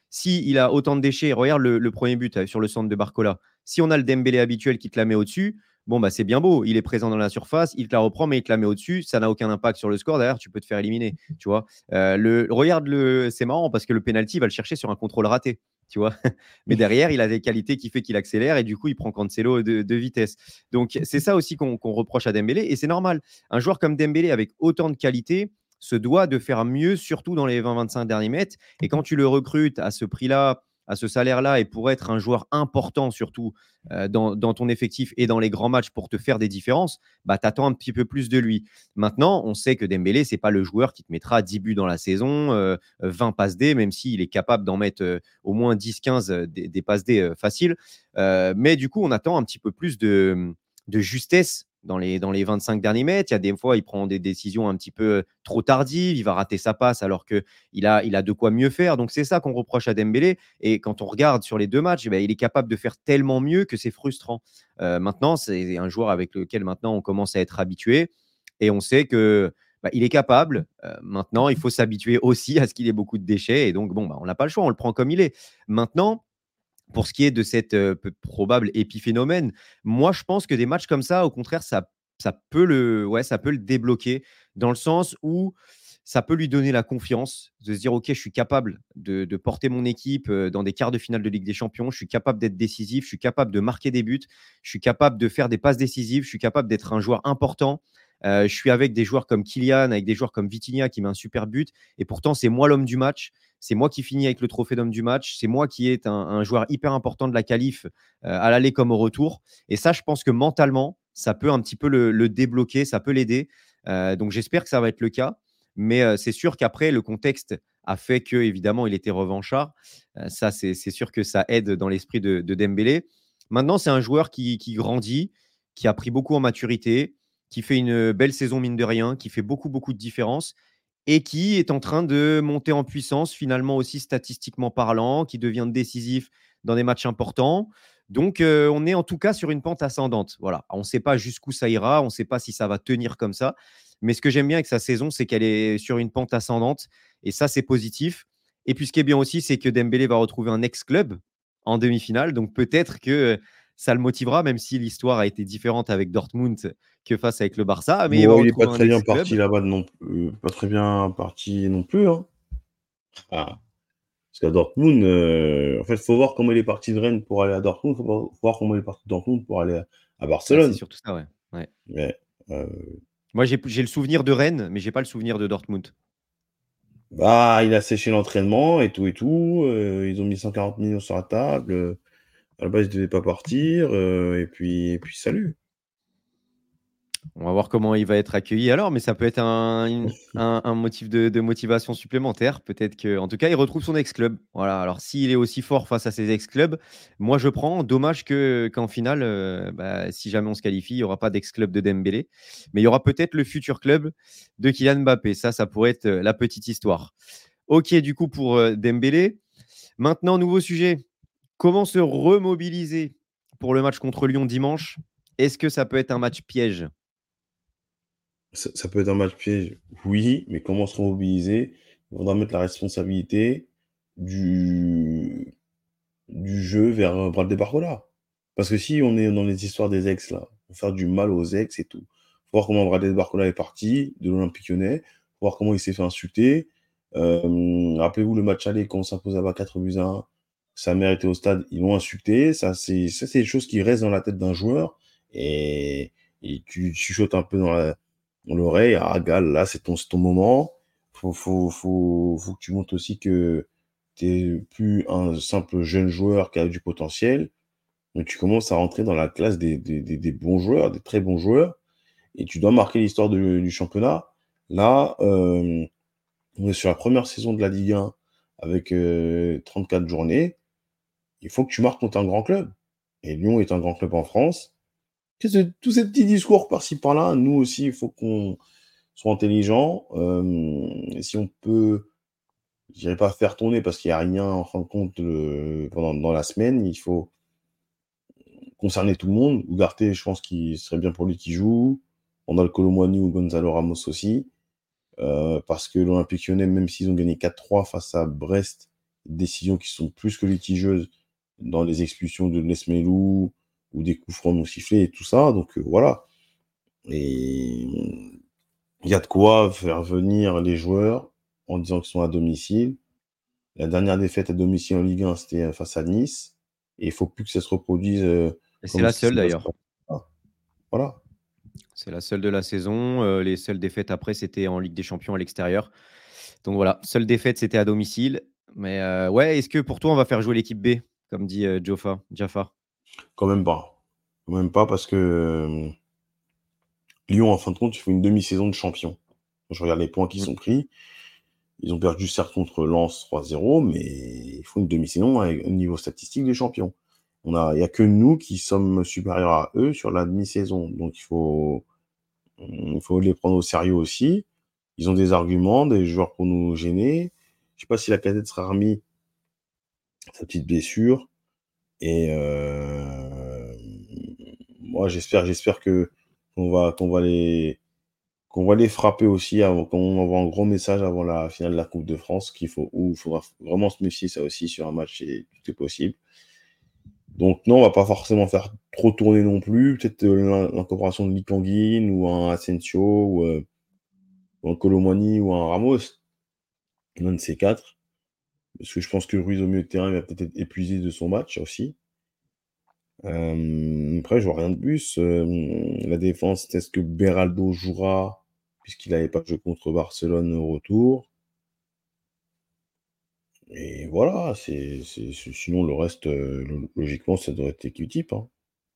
S'il a autant de déchets, regarde le, le premier but euh, sur le centre de Barcola. Si on a le Dembélé habituel qui te la met au-dessus, bon, bah, c'est bien beau. Il est présent dans la surface, il te la reprend, mais il te la met au-dessus. Ça n'a aucun impact sur le score. D'ailleurs, tu peux te faire éliminer. Tu vois. Euh, le, regarde, le, c'est marrant parce que le penalty, il va le chercher sur un contrôle raté. Tu vois. Mais derrière, il a des qualités qui fait qu'il accélère et du coup, il prend Cancelo de, de vitesse. Donc, c'est ça aussi qu'on qu'on reproche à Dembélé et c'est normal. Un joueur comme Dembélé avec autant de qualité se doit de faire mieux, surtout dans les vingt vingt-cinq derniers mètres. Et quand tu le recrutes à ce prix-là, à ce salaire-là, et pour être un joueur important, surtout euh, dans, dans, ton effectif et dans les grands matchs pour te faire des différences, bah, tu attends un petit peu plus de lui. Maintenant, on sait que Dembélé, ce n'est pas le joueur qui te mettra dix buts dans la saison, euh, vingt passes D, même s'il est capable d'en mettre euh, au moins dix quinze euh, des, des passes D euh, faciles. Euh, mais du coup, on attend un petit peu plus de, de justesse dans les, dans les vingt-cinq derniers mètres. Il y a des fois, il prend des décisions un petit peu trop tardives, il va rater sa passe alors qu'il a, il a de quoi mieux faire. Donc, c'est ça qu'on reproche à Dembélé. Et quand on regarde sur les deux matchs, eh bien, il est capable de faire tellement mieux que c'est frustrant. Euh, maintenant, c'est un joueur avec lequel maintenant on commence à être habitué. Et on sait que bah, il est capable. Euh, maintenant, il faut s'habituer aussi à ce qu'il ait beaucoup de déchets. Et donc, bon, bah, on n'a pas le choix, on le prend comme il est. Maintenant, pour ce qui est de cette euh, probable épiphénomène, moi, je pense que des matchs comme ça, au contraire, ça, ça, peut le, ouais, ça peut le débloquer dans le sens où ça peut lui donner la confiance de se dire, OK, je suis capable de, de porter mon équipe euh, dans des quarts de finale de Ligue des Champions, je suis capable d'être décisif, je suis capable de marquer des buts, je suis capable de faire des passes décisives, je suis capable d'être un joueur important. Euh, je suis avec des joueurs comme Kylian, avec des joueurs comme Vitinha qui met un super but, et pourtant, c'est moi l'homme du match. C'est moi qui finis avec le trophée d'homme du match. C'est moi qui est un, un joueur hyper important de la qualif euh, à l'aller comme au retour. Et ça, je pense que mentalement, ça peut un petit peu le, le débloquer, ça peut l'aider. Euh, donc, j'espère que ça va être le cas. Mais euh, c'est sûr qu'après, le contexte a fait que, évidemment, il était revanchard. Euh, ça, c'est sûr que ça aide dans l'esprit de, de Dembélé. Maintenant, c'est un joueur qui, qui grandit, qui a pris beaucoup en maturité, qui fait une belle saison, mine de rien, qui fait beaucoup, beaucoup de différences et qui est en train de monter en puissance, finalement aussi statistiquement parlant, qui devient décisif dans des matchs importants. Donc, euh, on est en tout cas sur une pente ascendante. Voilà. On ne sait pas jusqu'où ça ira, on ne sait pas si ça va tenir comme ça. Mais ce que j'aime bien avec sa saison, c'est qu'elle est sur une pente ascendante. Et ça, c'est positif. Et puis, ce qui est bien aussi, c'est que Dembélé va retrouver un ex-club en demi-finale. Donc, peut-être que ça le motivera, même si l'histoire a été différente avec Dortmund que face avec le Barça. Mais il va Bon, il est pas retrouver un très bien parti ex-club. là-bas non plus, pas très bien parti non plus, hein. Ah, parce qu'à Dortmund, heu, en fait, faut voir comment il est parti de Rennes pour aller à Dortmund, faut voir voir comment il est parti de Dortmund pour aller à à Ah, c'est Barcelone. surtout ça, ouais. Ouais. Mais, heu, Moi, j'ai j'ai le souvenir de Rennes, mais j'ai pas le souvenir de Dortmund. bah, il a séché l'entraînement et tout et tout, heu, ils ont mis cent quarante millions sur la table, heu, à la base, il devait pas partir, heu et puis et puis salut. On va voir comment il va être accueilli alors, mais ça peut être un, une- un, un motif de, de motivation supplémentaire. Peut-être que, en tout cas, il retrouve son ex-club. Voilà. Alors, s'il est aussi fort face à ses ex-clubs, moi, je prends. Dommage que qu'en finale, euh, bah, si jamais on se qualifie, il n'y aura pas d'ex-club de Dembélé, mais il y aura peut-être le futur club de Kylian Mbappé. Ça, ça pourrait être euh, la petite histoire. Ok, du coup, pour euh, Dembélé. Maintenant, nouveau sujet. Comment se remobiliser pour le match contre Lyon dimanche? Est-ce que ça peut être un match piège? Ça ça peut être un match piège, oui, mais comment se remobiliser? Il faudra mettre la responsabilité du du jeu vers, heu, Bradley Barcola. Parce que si on est dans les histoires des ex là, pour faire du mal aux ex et tout, faut voir comment Bradley Barcola est parti de l'Olympique Lyonnais, faut voir comment il s'est fait insulter. Hem, rappelez-vous le match aller quand on s'impose là-bas quatre buts à un, sa mère était au stade, ils l'ont insulté. Ça c'est ça c'est des choses qui restent dans la tête d'un joueur et et tu chuchotes un peu dans la dans l'oreille: «Ah Gal, là c'est ton c'est ton moment. Faut faut faut faut que tu montres aussi que tu es plus un simple jeune joueur qui a du potentiel, mais tu commences à rentrer dans la classe des des des des bons joueurs, des très bons joueurs et tu dois marquer l'histoire de du championnat». Là, hem, on est sur la première saison de la Ligue un avec, heu, trente-quatre journées. Il faut que tu marques contre un grand club et Lyon est un grand club en France. Qu'est-ce que tous ces petits discours par-ci par-là, nous aussi, il faut qu'on soit intelligent, hem, si on peut, je dirais pas faire tourner parce qu'il y a rien en fin de compte, heu, pendant dans la semaine, il faut concerner tout le monde. Ugarte, je pense qu'il serait bien pour lui qu'il joue. On a le Kolo Muani ou Gonzalo Ramos aussi, heu, parce que l'Olympique Lyonnais, même s'ils ont gagné quatre trois face à Brest, décisions qui sont plus que litigieuses dans les expulsions de Lesmelou ou des coups francs non sifflés et tout ça. Donc euh, voilà. Et il y a de quoi faire venir les joueurs en disant qu'ils sont à domicile. La dernière défaite à domicile en Ligue un, c'était face à Nice. Et il ne faut plus que ça se reproduise euh, Et c'est comme la ce qui seule s'est passé. d'ailleurs. Ah, voilà. C'est la seule de la saison. Euh, les seules défaites après, c'était en Ligue des Champions à l'extérieur. Donc voilà, seule défaite, c'était à domicile. Mais euh, ouais, est-ce que pour toi, on va faire jouer l'équipe B, comme dit euh, Jofa, Jaffa? Quand même pas. Quand même pas parce que euh, Lyon, en fin de compte, il faut une demi-saison de champion. Je regarde les points qui Mm. sont pris. Ils ont perdu certes contre Lens trois zéro, mais il faut une demi-saison au niveau statistique des champions. On a, il n'y a que nous qui sommes supérieurs à eux sur la demi-saison. Donc il faut, il faut les prendre au sérieux aussi. Ils ont des arguments, des joueurs pour nous gêner. Je sais pas si la cadette sera remis sa petite blessure. Et euh, moi j'espère, j'espère que qu'on va, qu'on va les qu'on va les frapper aussi, avant, qu'on envoie un gros message avant la finale de la Coupe de France, qu'il faut, où il faudra vraiment se méfier, ça aussi, sur un match, et tout est possible. Donc non, on va pas forcément faire trop tourner non plus, peut-être euh, l'incorporation de Likanguin, ou un Asensio, ou, euh, ou un Colomani, ou un Ramos, l'un de ces quatre, parce que je pense que Ruiz au milieu de terrain, il va peut-être être épuisé de son match aussi. Euh, après, je vois rien de plus. Euh, la défense, est-ce que Beraldo jouera, puisqu'il n'avait pas joué contre Barcelone au retour? Et voilà, c'est, c'est, c'est- sinon le reste, euh, lo- logiquement, ça devrait être équipe type, hein.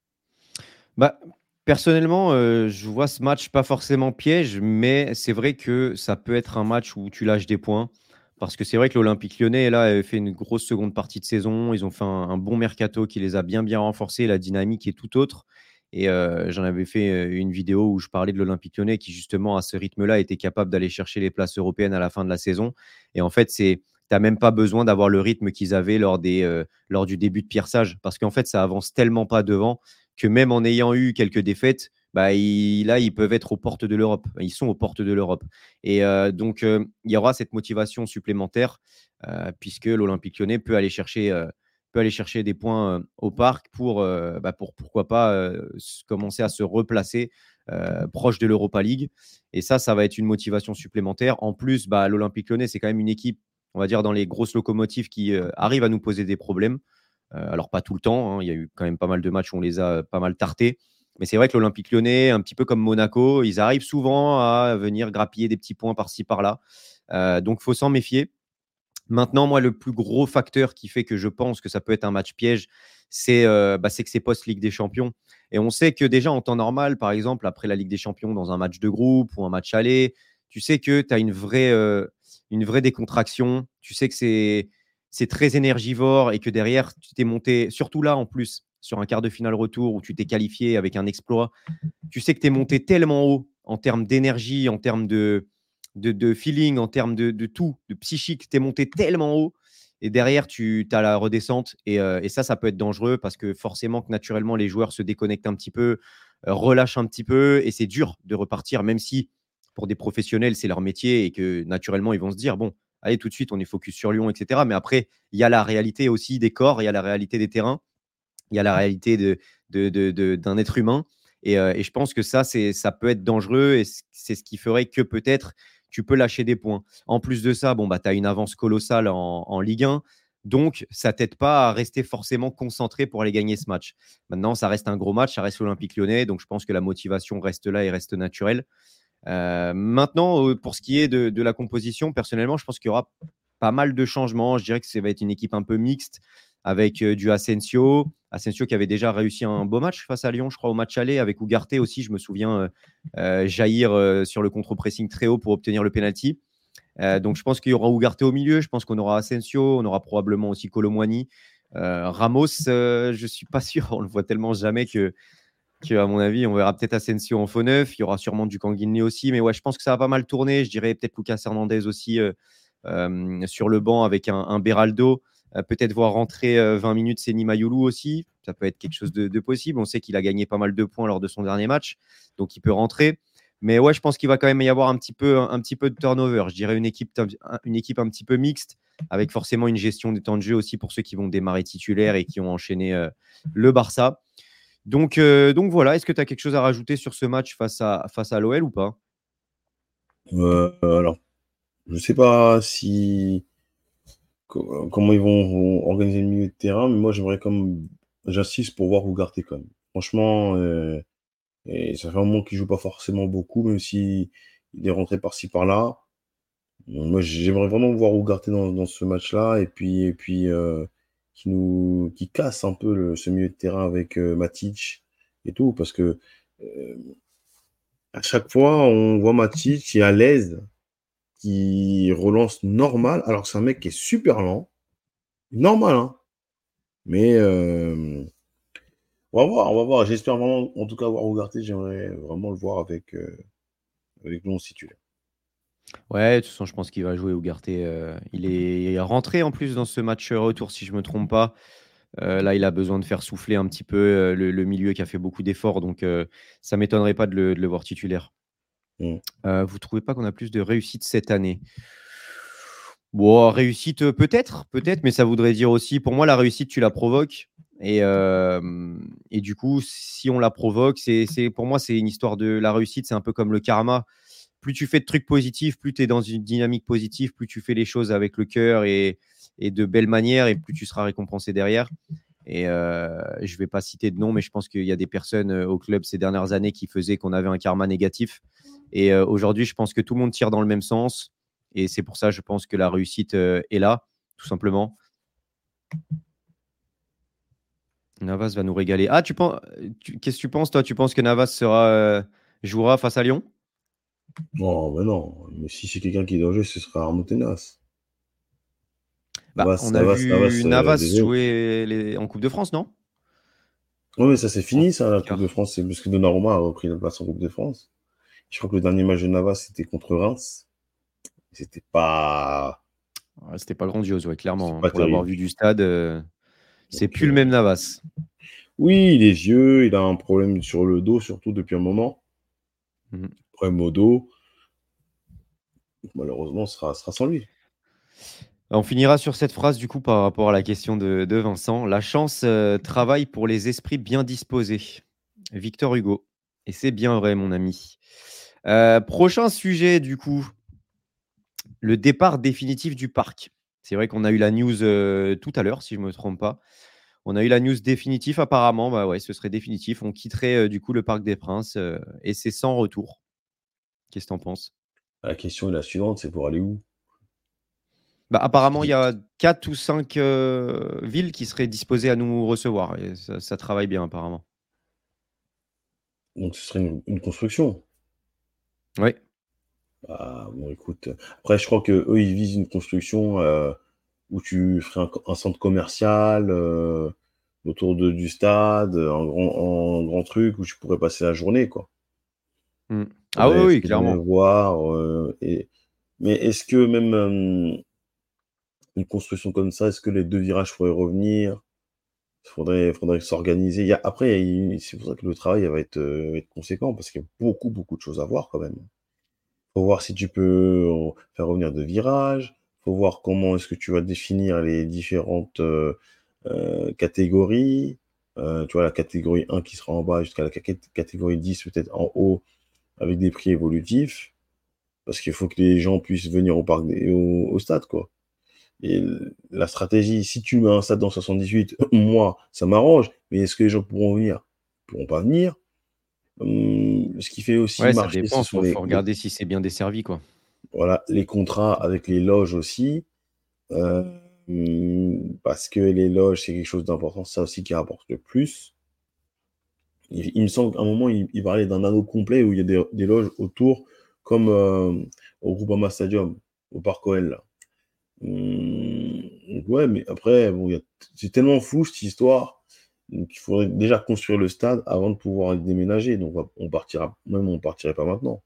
Bah, personnellement, euh, je vois ce match pas forcément piège, mais c'est vrai que ça peut être un match où tu lâches des points. Parce que c'est vrai que l'Olympique Lyonnais, là, avait fait une grosse seconde partie de saison. Ils ont fait un, un bon mercato qui les a bien, bien renforcés. La dynamique est tout autre. Et euh, j'en avais fait euh, une vidéo où je parlais de l'Olympique Lyonnais qui, justement, à ce rythme-là, était capable d'aller chercher les places européennes à la fin de la saison. Et en fait, c'est, t'as même pas besoin d'avoir le rythme qu'ils avaient lors, des, euh, lors du début de Pierre Sage. Parce qu'en fait, ça avance tellement pas devant que même en ayant eu quelques défaites, bah, ils, là, ils peuvent être aux portes de l'Europe. Ils sont aux portes de l'Europe. Et euh, donc, euh, il y aura cette motivation supplémentaire euh, puisque l'Olympique Lyonnais peut aller chercher, euh, peut aller chercher des points euh, au parc pour, euh, bah, pour, pourquoi pas, euh, commencer à se replacer euh, proche de l'Europa League. Et ça, ça va être une motivation supplémentaire. En plus, bah, l'Olympique Lyonnais, c'est quand même une équipe, on va dire, dans les grosses locomotives qui euh, arrivent à nous poser des problèmes. Euh, alors, pas tout le temps, hein, il y a eu quand même pas mal de matchs où on les a pas mal tartés. Mais c'est vrai que l'Olympique Lyonnais, un petit peu comme Monaco, ils arrivent souvent à venir grappiller des petits points par-ci, par-là. Euh, donc, il faut s'en méfier. Maintenant, moi, le plus gros facteur qui fait que je pense que ça peut être un match piège, c'est euh, bah, c'est que c'est post-Ligue des Champions. Et on sait que déjà en temps normal, par exemple, après la Ligue des Champions, dans un match de groupe ou un match aller, tu sais que tu as une vraie, euh, une vraie décontraction. Tu sais que c'est, c'est très énergivore et que derrière, tu t'es monté, surtout là en plus, sur un quart de finale retour où tu t'es qualifié avec un exploit, tu sais que tu es monté tellement haut en termes d'énergie, en termes de, de, de feeling, en termes de, de tout, de psychique, tu es monté tellement haut. Et derrière, tu as la redescente. Et, euh, et ça, ça peut être dangereux parce que forcément, que naturellement, les joueurs se déconnectent un petit peu, euh, relâchent un petit peu. Et c'est dur de repartir, même si pour des professionnels, c'est leur métier et que naturellement, ils vont se dire, bon, allez, tout de suite, on est focus sur Lyon, et cetera. Mais après, il y a la réalité aussi des corps, il y a la réalité des terrains, il y a la réalité de, de, de, de, d'un être humain. Et, euh, et, je pense que ça, c'est, ça peut être dangereux et c'est ce qui ferait que peut-être tu peux lâcher des points. En plus de ça, bon, bah, tu as une avance colossale en, en Ligue un. Donc, ça t'aide pas à rester forcément concentré pour aller gagner ce match. Maintenant, ça reste un gros match, ça reste l'Olympique Lyonnais. Donc, je pense que la motivation reste là et reste naturelle. Euh, maintenant, euh, pour ce qui est de, de la composition, personnellement, je pense qu'il y aura pas mal de changements. Je dirais que ça va être une équipe un peu mixte avec euh, du Asensio. Asensio qui avait déjà réussi un beau match face à Lyon, je crois, au match aller, avec Ugarte aussi. Je me souviens euh, euh, jaillir euh, sur le contre-pressing très haut pour obtenir le penalty. Euh, donc, je pense qu'il y aura Ugarte au milieu. Je pense qu'on aura Asensio. On aura probablement aussi Colomwani. Euh, Ramos, euh, je ne suis pas sûr. On le voit tellement jamais que que, à mon avis, on verra peut-être Asensio en faux neuf. Il y aura sûrement du Canguilné aussi. Mais ouais, je pense que ça va pas mal tourner. Je dirais peut-être Lucas Hernandez aussi euh, euh, sur le banc avec un, un Beraldo. Euh, peut-être voir rentrer euh, vingt minutes Seny Mayoulou aussi. Ça peut être quelque chose de, de possible. On sait qu'il a gagné pas mal de points lors de son dernier match. Donc, il peut rentrer. Mais ouais, je pense qu'il va quand même y avoir un petit peu, un, un petit peu de turnover. Je dirais une équipe, une équipe un petit peu mixte, avec forcément une gestion des temps de jeu aussi pour ceux qui vont démarrer titulaires et qui ont enchaîné euh, le Barça. Donc, euh, donc voilà, est-ce que tu as quelque chose à rajouter sur ce match face à, face à l'O L ou pas? Euh, alors, je sais pas si co- comment ils vont, vont organiser le milieu de terrain, mais moi j'aimerais comme j'insiste pour voir Ugarte quand même. Franchement, euh, et ça fait un moment qu'il joue pas forcément beaucoup, même si il est rentré par-ci par-là. Bon, moi j'aimerais vraiment voir Ugarte dans, dans ce match-là et puis et puis euh, qui nous qui casse un peu le, ce milieu de terrain avec euh, Matic et tout, parce que euh, à chaque fois on voit Matic qui est à l'aise, qui relance normal, alors que c'est un mec qui est super lent, normal, hein. Mais euh, on va voir, on va voir. J'espère vraiment, en tout cas, voir Ugarte. J'aimerais vraiment le voir avec, euh, avec nous en titulaire. Ouais, de toute façon, je pense qu'il va jouer Ugarte. Euh, il est rentré en plus dans ce match retour, si je ne me trompe pas. Euh, là, il a besoin de faire souffler un petit peu euh, le, le milieu qui a fait beaucoup d'efforts. Donc, euh, ça ne m'étonnerait pas de le, de le voir titulaire. Mm. Euh, vous ne trouvez pas qu'on a plus de réussite cette année? Bon, réussite, euh, peut-être, peut-être, mais ça voudrait dire aussi, pour moi, la réussite, tu la provoques. Et, euh, et du coup, si on la provoque, c'est, c'est, pour moi, c'est une histoire de la réussite. C'est un peu comme le karma. Plus tu fais de trucs positifs, plus tu es dans une dynamique positive, plus tu fais les choses avec le cœur et, et de belles manières, et plus tu seras récompensé derrière. Et euh, je ne vais pas citer de nom, mais je pense qu'il y a des personnes euh, au club ces dernières années qui faisaient qu'on avait un karma négatif. Et euh, aujourd'hui, je pense que tout le monde tire dans le même sens. Et c'est pour ça, je pense que la réussite euh, est là, tout simplement. Navas va nous régaler. Ah, tu penses, tu- qu'est-ce que tu penses, toi? Tu penses que Navas sera, euh, jouera face à Lyon? Non, mais non. Mais si c'est quelqu'un qui est dangereux, ce sera Armentenas. Bah, Navas, on a Navas, vu Navas, euh, Navas désolé. jouer les- en Coupe de France, non? Oui, mais ça c'est En fini, ça, la Coupe de quart. France. C'est parce que Donnarumma a repris la place en Coupe de France. Je crois que le dernier match de Navas, c'était contre Reims. C'était pas, Ouais, c'était pas grandiose, ouais, c'était clairement, hein. pas Pour l'avoir terrible. vu du stade, euh, c'est Donc, plus le euh, même Navas. oui, il est vieux, il a un problème sur le dos, surtout depuis un moment. Mhm. Problème au dos. Malheureusement, ce sera, ce sera sans lui. On finira sur cette phrase du coup par rapport à la question de, de Vincent. La chance euh, travaille pour les esprits bien disposés. Victor Hugo. Et c'est bien vrai, mon ami. Euh, prochain sujet du coup, le départ définitif du parc. C'est vrai qu'on a eu la news euh, tout à l'heure, si je ne me trompe pas. On a eu la news définitive apparemment. Bah ouais, ce serait définitif. On quitterait euh, du coup le Parc des Princes euh, et c'est sans retour. Qu'est-ce que tu en penses? La question est la suivante, c'est pour aller où? Bah, Parce apparemment, il y qu'il- a quatre ou cinq euh, villes qui seraient disposées à nous recevoir. Et ça, ça travaille bien, apparemment. Donc ce serait une, une construction. Oui. Ah, bon, écoute. Après, je crois que eux, ils visent une construction euh, où tu ferais un, un centre commercial euh, autour de, du stade, un grand, un grand truc où tu pourrais passer la journée, quoi. Mm. Ah oui, Faudrait, oui, faudrait clairement. voir. euh, et... Mais est-ce que même euh, une construction comme ça, est-ce que les deux virages pourraient revenir? Faudrait, faudrait s'organiser. Il y a, après, il y a- c'est pour ça que le travail va être, euh, va être conséquent, parce qu'il y a beaucoup, beaucoup de choses à voir quand même. Faut voir si tu peux euh, faire revenir de virages. Faut voir comment est-ce que tu vas définir les différentes euh, euh, catégories. Euh, tu vois, la catégorie un qui sera en bas jusqu'à la cat- catégorie dix peut-être en haut avec des prix évolutifs. Parce qu'il faut que les gens puissent venir au parc, des- au, au stade, quoi. Et l- la stratégie, si tu mets un stade dans soixante-dix-huit, moi, ça m'arrange. Mais est-ce que les gens pourront venir? Ils pourront pas venir. Hum, ce qui fait aussi Ouais, ça marcher, ce dépend. sont Faut, faut les, les- regarder si c'est bien desservi, quoi. voilà, les contrats avec les loges aussi. Euh, hum, parce que les loges, c'est quelque chose d'important, c'est ça aussi qui rapporte le plus. Il, il me semble qu'à un moment, il, il parlait d'un anneau complet où il y a des, des loges autour, comme euh, au Groupama Stadium, au Parc O L, là. Hum, donc ouais, mais après, bon, il y a- c'est tellement flou cette histoire. Donc il faudrait déjà construire le stade avant de pouvoir déménager. Donc on va- on partira, même on partirait pas maintenant.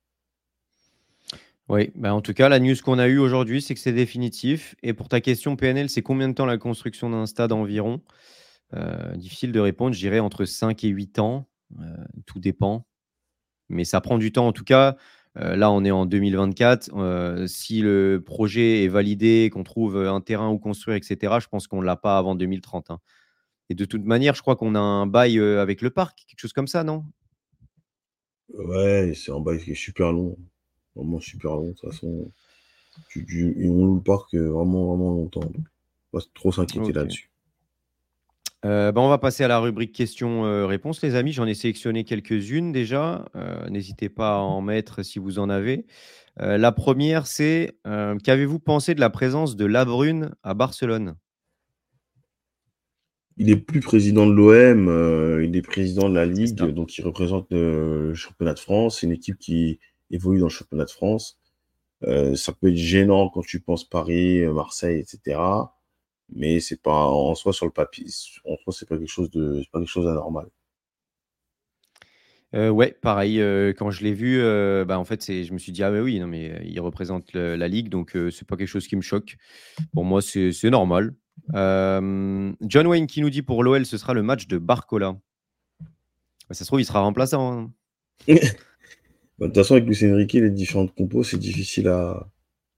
Oui, bah, en tout cas, la news qu'on a eue aujourd'hui, c'est que c'est définitif. Et pour ta question, P N L, c'est combien de temps la construction d'un stade environ? Euh, difficile de répondre, je dirais entre cinq et huit ans. Euh, tout dépend. mais ça prend du temps. En tout cas, heu, là, on est en deux mille vingt-quatre, heu, si le projet est validé, qu'on trouve, heu, un terrain où construire et cetera, je pense qu'on l'a pas avant deux mille trente, hein, et de toute manière, je crois qu'on a un bail, heu, avec le parc, quelque chose comme ça, non? Ouais, c'est un bail qui est super long, vraiment super long. De toute façon, tu tu ils vont louer le parc, heu, vraiment, vraiment longtemps, donc pas trop s'inquiéter OK. là-dessus. Heu, bah, on va passer à la rubrique questions, heu, réponses, les amis. J'en ai sélectionné quelques-unes déjà, heu, n'hésitez pas à en mettre si vous en avez. Heu, la première, c'est, heu, qu'avez-vous pensé de la présence de Labrune à Barcelone? Il est plus président de l'O M, heu, il est président de la C'est Ligue, ça. donc il représente, heu, le championnat de France. C'est une équipe qui évolue dans le championnat de France. Heu, ça peut être gênant quand tu penses Paris, heu, Marseille et cetera, mais c'est pas en soi sur le papier en soi, c'est pas quelque chose de c'est pas quelque chose d'anormal. Heu, ouais, pareil, heu, quand je l'ai vu, heu, bah, en fait, c'est je me suis dit: «Ah, mais oui, non, mais, heu, il représente le la ligue, donc heu, c'est pas quelque chose qui me choque». Pour moi, c'est c'est normal. Hem, John Wayne qui nous dit: «Pour l'O L, ce sera le match de Barcola». Bah, ça se trouve, il sera remplaçant, hein. Bah, de toute façon, avec Luis Enrique, les différentes compos, c'est difficile à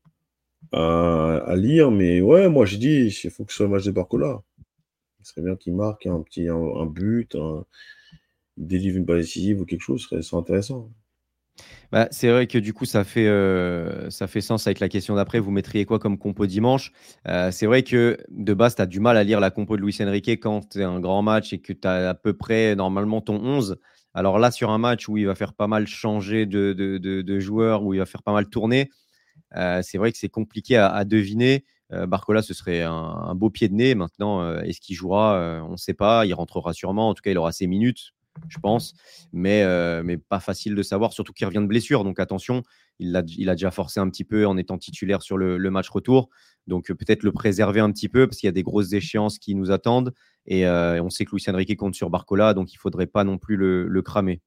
à à lire, mais ouais, moi, j'ai dit: «Il faut que ce soit le match de Barcola». Ce serait bien qu'il marque un petit un un but, un il délivre une passe décisive ou quelque chose, ce serait ce serait intéressant. Bah, c'est vrai que du coup, ça fait, heu, ça fait sens avec la question d'après. Vous mettriez quoi comme compo dimanche? Heu, c'est vrai que de base, tu as du mal à lire la compo de Luis Enrique quand c'est un grand match et que tu as à peu près normalement ton onze. Alors là, sur un match où il va faire pas mal changer de de de de joueurs, où il va faire pas mal tourner, heu, c'est vrai que c'est compliqué à à deviner. Heu, Barcola, ce serait un un beau pied de nez. Maintenant, heu, est-ce qu'il jouera? Heu, on ne sait pas. Il rentrera sûrement. En tout cas, il aura ses minutes, je pense. Mais, heu, mais pas facile de savoir, surtout qu'il revient de blessure. Donc attention, il l'a il a déjà forcé un petit peu en étant titulaire sur le le match retour. Donc, heu, peut-être le préserver un petit peu parce qu'il y a des grosses échéances qui nous attendent et heu, on sait que Luis Enrique compte sur Barcola, donc il ne faudrait pas non plus le le cramer.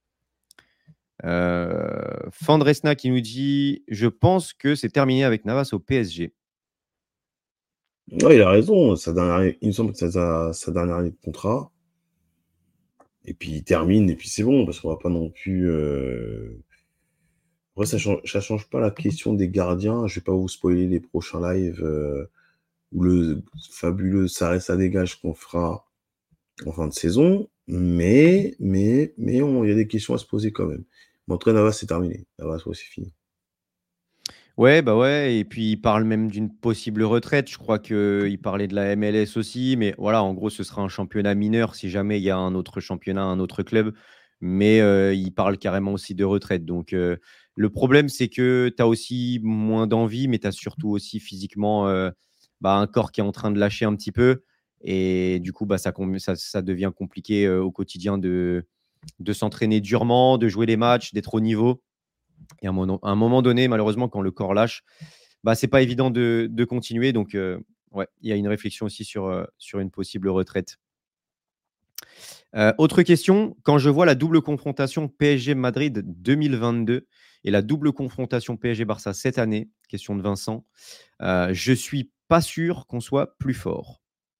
Heu, Fandresna qui nous dit: «Je pense que c'est terminé avec Navas au P S G». Ouais, il a raison, sa dernière il me semble que c'est sa sa dernière année de contrat et puis il termine et puis c'est bon parce qu'on va pas non plus, heu après ça change ça change pas la question des gardiens. Je vais pas vous spoiler les prochains lives, heu, ou le fabuleux ça reste ça dégage qu'on fera en fin de saison, mais mais mais on il y a des questions à se poser quand même. Mais en tout cas, Navas, c'est terminé. Navas, ouais, c'est fini. Ouais, bah, ouais et puis il parle même d'une possible retraite. Je crois qu'il parlait de la M L S aussi, mais voilà, en gros, ce sera un championnat mineur si jamais il y a un autre championnat, un autre club. Mais, heu, il parle carrément aussi de retraite. Donc, heu, le problème, c'est que tu as aussi moins d'envie, mais tu as surtout aussi physiquement, heu, bah, un corps qui est en train de lâcher un petit peu et du coup, bah, ça com ça ça devient compliqué, heu, au quotidien de de s'entraîner durement, de jouer les matchs, d'être au niveau. Et à un mono à un moment donné, malheureusement, quand le corps lâche, bah, c'est pas évident de de continuer donc heu, ouais, il y a une réflexion aussi sur, heu, sur une possible retraite. Heu, autre question, quand je vois la double confrontation P S G Madrid deux mille vingt-deux et la double confrontation P S G Barça cette année, question de Vincent, heu, je suis pas sûr qu'on soit plus fort.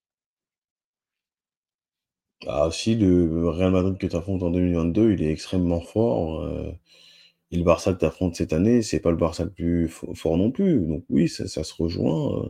Ah si, le Real Madrid que tu affrontes en deux mille vingt-deux, il est extrêmement fort, heu et le Barça que tu affrontes cette année, c'est pas le Barça le plus fo fort non plus. Donc oui, ça ça se rejoint, heu,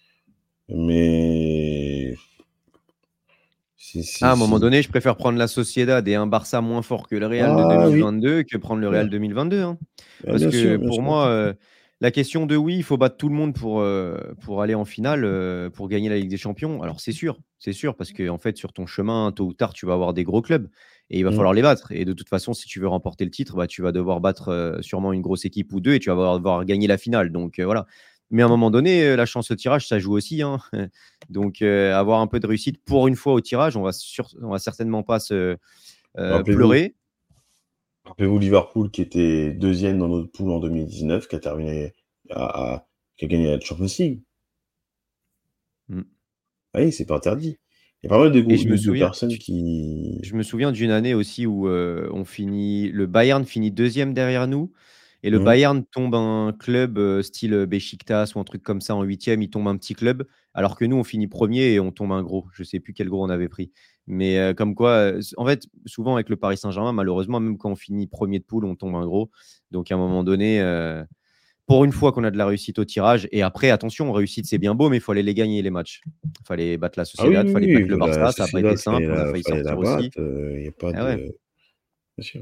mais c'est À c'est un moment c'est donné, je préfère prendre la Sociedad et un Barça moins fort que le Real de ah oui, deux mille vingt-deux que prendre le bien, Real deux mille vingt-deux, hein. ah Parce bien que sûr, bien pour sûr. moi, heu, la question de oui, il faut battre tout le monde pour, heu, pour aller en finale, heu, pour gagner la Ligue des Champions. Alors c'est sûr, c'est sûr parce qu'en fait sur ton chemin, tôt ou tard, tu vas avoir des gros clubs et il va Mmh. falloir les battre et de toute façon, si tu veux remporter le titre, bah, tu vas devoir battre, heu, sûrement une grosse équipe ou deux et tu vas devoir devoir gagner la finale donc heu, voilà. Mais à un moment donné, heu, la chance au tirage, ça joue aussi, hein. Donc, heu, avoir un peu de réussite pour une fois au tirage, on va sur on va certainement pas se, heu, Rappelez-vous pleurer. rappelez-vous Liverpool qui était deuxième dans notre poule en deux mille dix-neuf, qui a terminé à à qui a gagné la Champions League. Mmh Ah oui, c'est pas interdit. Il y a pas mal de et gros je me de de souviens personnes tu qui je me souviens d'une année aussi où, heu, on finit le Bayern finit deuxième derrière nous et le mmh, Bayern tombe un club, heu, style, heu, Beşiktaş ou un truc comme ça en huitième, il tombe un petit club, alors que nous, on finit premier et on tombe un gros. Je sais plus quel gros on avait pris. Mais euh, comme quoi, euh, en fait, souvent avec le Paris Saint-Germain, malheureusement, même quand on finit premier de poule, on tombe un gros. Donc à un moment donné, euh, pour une fois qu'on a de la réussite au tirage, et après, attention, réussite, c'est bien beau, mais il faut aller les gagner les matchs. Il fallait battre la Ah oui, Sociedad, il oui, fallait battre oui, le oui, la Barça, ça n'a pas été Sociedad, fallait simple, on a la failli fallait la sortir battre, aussi. il y a pas Ah ouais. de bien sûr.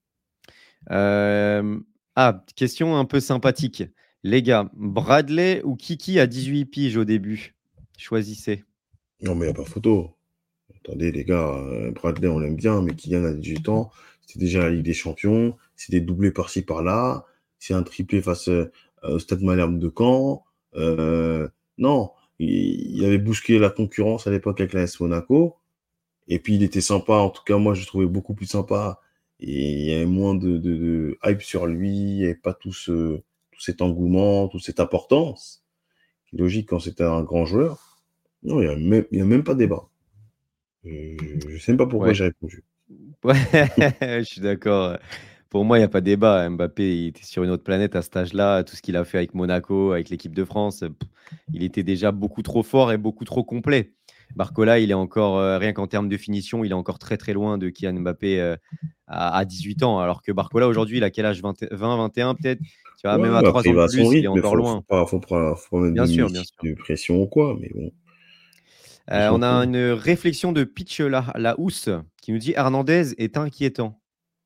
Euh, Ah, question un peu sympathique. Les gars, Bradley ou Kiki à dix-huit piges au début? Choisissez. Non, mais il y a pas photo. Attendez les gars, heu, Bradley, on l'aime bien, mais Kylian a dix-huit ans, c'est déjà la Ligue des champions, c'est des doublés par-ci par-là, c'est un triplé face, heu, au Stade Malherbe de Caen. Heu, non, il il avait bousculé la concurrence à l'époque avec l'A S Monaco et puis il était sympa, en tout cas moi je le trouvais beaucoup plus sympa et il y avait moins de de de hype sur lui, il y avait pas tout ce tout cet engouement, toute cette importance, qui est logique quand c'était un grand joueur. Non, il y a même il y a même pas débat. Heu, je sais même pas pourquoi Ouais. j'ai répondu. Ouais, je suis d'accord. Pour moi, il y a pas débat. Mbappé, il était sur une autre planète à cet âge-là. Tout ce qu'il a fait avec Monaco, avec l'équipe de France, pff, il était déjà beaucoup trop fort et beaucoup trop complet. Barcola, il est encore, heu, rien qu'en termes de finition, il est encore très, très loin de Kylian Mbappé, heu, à à dix-huit ans. Alors que Barcola, aujourd'hui, il a quel âge? vingt vingt, vingt et un peut-être? Tu vois? Même Ouais, à mais trois après ans il de va à son plus, il est rythme, encore faut faut loin. pas faut pas faut pas mettre de Bien sûr, bien munition sûr. de pression ou quoi, mais bon, ils Heu, sont on a cool. une réflexion de Pitch La Lahousse qui nous dit: «Hernandez est inquiétant».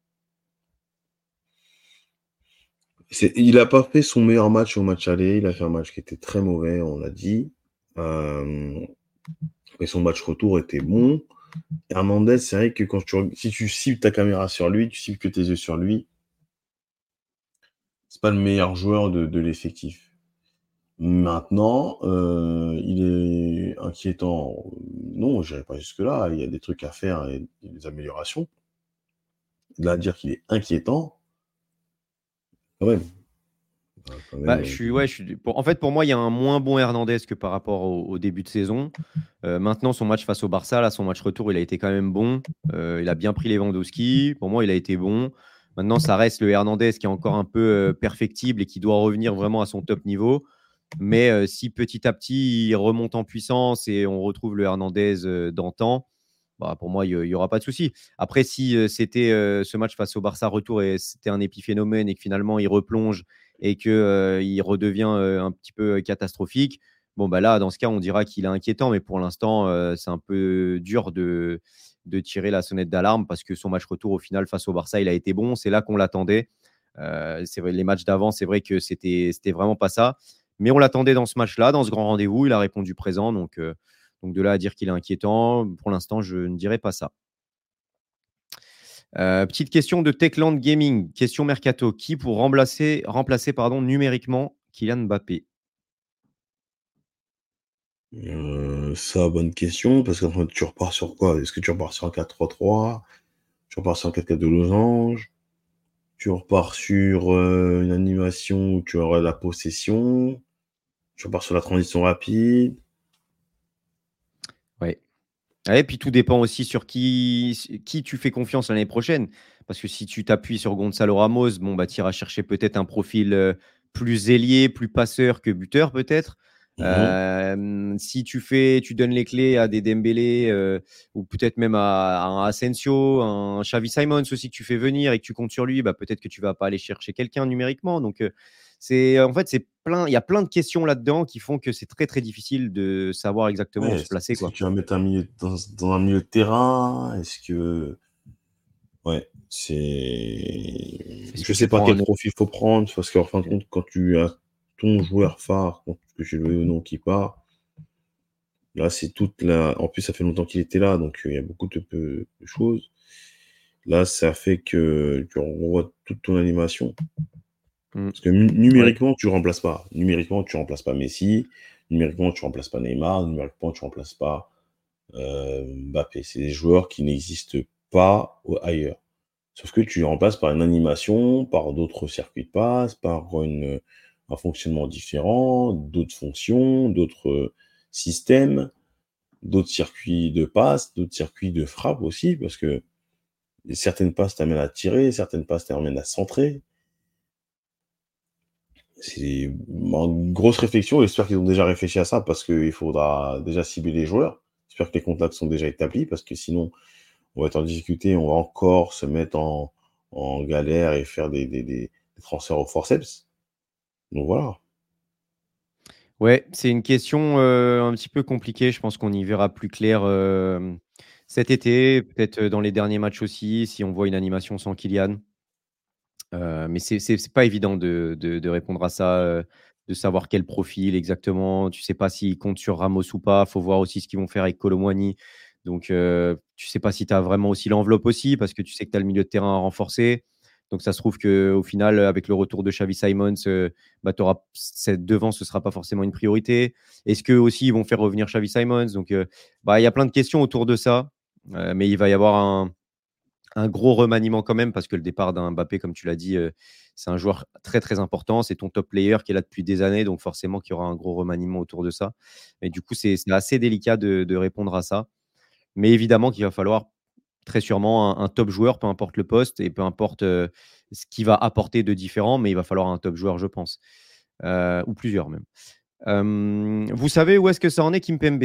C'est il a pas fait son meilleur match au match aller, il a fait un match qui était très mauvais, on l'a dit. Hem, mais son match retour était bon. Hernandez, c'est vrai que quand tu reg si tu cibles ta caméra sur lui, tu cibles que tes yeux sur lui, c'est pas le meilleur joueur de de l'effectif. Maintenant, heu, il est inquiétant, non, j'irai pas jusque-là, il y a des trucs à faire et des améliorations. De là à dire qu'il est inquiétant, quand même, bah, quand Bah, même, je heu, suis ouais, je suis pour en fait, pour moi, il y a un moins bon Hernandez que par rapport au au début de saison. Heu, maintenant, son match face au Barça, là, son match retour, il a été quand même bon. Heu, il a bien pris Lewandowski. Pour moi, il a été bon. Maintenant, ça reste le Hernandez qui est encore un peu, heu, perfectible et qui doit revenir vraiment à son top niveau. Mais, heu, si petit à petit, il remonte en puissance et on retrouve le Hernandez, heu, d'antan, bah, pour moi, il y aura pas de souci. Après, si, heu, c'était, heu, ce match face au Barça retour et c'était un épiphénomène et que finalement il replonge et que, heu, il redevient, heu, un petit peu catastrophique, bon, bah, là, dans ce cas, on dira qu'il est inquiétant. Mais pour l'instant, heu, c'est un peu dur de de tirer la sonnette d'alarme parce que son match retour, au final, face au Barça, il a été bon. C'est là qu'on l'attendait. Heu, c'est vrai, les matchs d'avant, c'est vrai que c'était c'était vraiment pas ça. Mais on l'attendait dans ce match-là, dans ce grand rendez-vous. Il a répondu présent. Donc, heu, donc de là à dire qu'il est inquiétant, pour l'instant, je ne dirais pas ça. Euh, petite question de Techland Gaming, question Mercato. Qui pour remplacer, remplacer pardon, numériquement Kylian Mbappé? heu, ça, bonne question, parce qu'après tu repars sur quoi? Est-ce que tu repars sur un quatre trois trois? Tu repars sur un quatre quatre de losange? Tu repars sur, heu, une animation où tu auras la possession? Tu repars sur la transition rapide? Ouais. Et puis tout dépend aussi sur qui, qui tu fais confiance l'année prochaine. Parce que si tu t'appuies sur Gonzalo Ramos, bon, bah, tu iras chercher peut-être un profil euh, plus ailier, plus passeur que buteur, peut-être. Mmh. Euh, si tu fais, tu donnes les clés à des Dembélé euh, ou peut-être même à, à un Asensio, un Xavi Simons aussi que tu fais venir et que tu comptes sur lui, bah, peut-être que tu vas pas aller chercher quelqu'un numériquement. Donc, euh, c'est en fait, c'est plein, il y a plein de questions là-dedans qui font que c'est très très difficile de savoir exactement où Ouais, se est-ce placer, est-ce que quoi. tu vas mettre un milieu dans dans un milieu de terrain? Est-ce que ouais, c'est Est-ce je que sais tu pas prends quel un autre? profil faut prendre parce qu'en fin de compte, quand tu as ton joueur phare, qu'on que tu le veuilles ou non, qui part, là, c'est toute la en plus, ça fait longtemps qu'il était là, donc heu, il y a beaucoup de peu de choses. Là, ça fait que tu revois toute ton animation. Mmh. Parce que nu Ouais. numériquement, tu remplaces pas. Numériquement, tu remplaces pas Messi, numériquement, tu remplaces pas Neymar, numériquement, tu remplaces pas, heu, Mbappé. C'est des joueurs qui n'existent pas au ailleurs. Sauf que tu les remplaces par une animation, par d'autres circuits de passe, par une, un fonctionnement différent, d'autres fonctions, d'autres, heu, systèmes, d'autres circuits de passe, d'autres circuits de frappe aussi, parce que certaines passes t'amènent à tirer, certaines passes t'amènent à centrer. C'est une grosse réflexion. J'espère qu'ils ont déjà réfléchi à ça parce qu'il faudra déjà cibler les joueurs. j'espère que les contacts sont déjà établis parce que sinon, on va être en difficulté, on va encore se mettre en en galère et faire des des des des transferts au forceps. Donc voilà. Ouais, c'est une question, heu, un petit peu compliquée. Je pense qu'on y verra plus clair, hem, cet été, peut-être, heu, dans les derniers matchs aussi, si on voit une animation sans Kylian. Heu, mais c'est c'est c'est pas évident de de de répondre à ça, heu, de savoir quel profil exactement. Tu sais pas s'ils comptent sur Ramos ou pas. Faut voir aussi ce qu'ils vont faire avec Kolo Muani. Donc, heu, tu sais pas si tu as vraiment aussi l'enveloppe aussi, parce que tu sais que tu as le milieu de terrain à renforcer. Donc ça se trouve qu'au final, avec le retour de Xavi Simons, heu, bah, tu auras cette devant, ce sera pas forcément une priorité. Est-ce qu'eux aussi, ils vont faire revenir Xavi Simons? Donc, heu, bah, il y a plein de questions autour de ça, heu, mais il va y avoir un un gros remaniement quand même parce que le départ d'un Mbappé, comme tu l'as dit, heu, c'est un joueur très, très important. C'est ton top player qui est là depuis des années, donc forcément qu'il y aura un gros remaniement autour de ça. Et du coup, c'est c'est assez délicat de de répondre à ça. Mais évidemment qu'il va falloir très sûrement un un top joueur, peu importe le poste et peu importe, heu, ce qu'il va apporter de différent, mais il va falloir un top joueur, je pense, heu, ou plusieurs même. Hem, vous savez où est-ce que ça en est Kimpembe?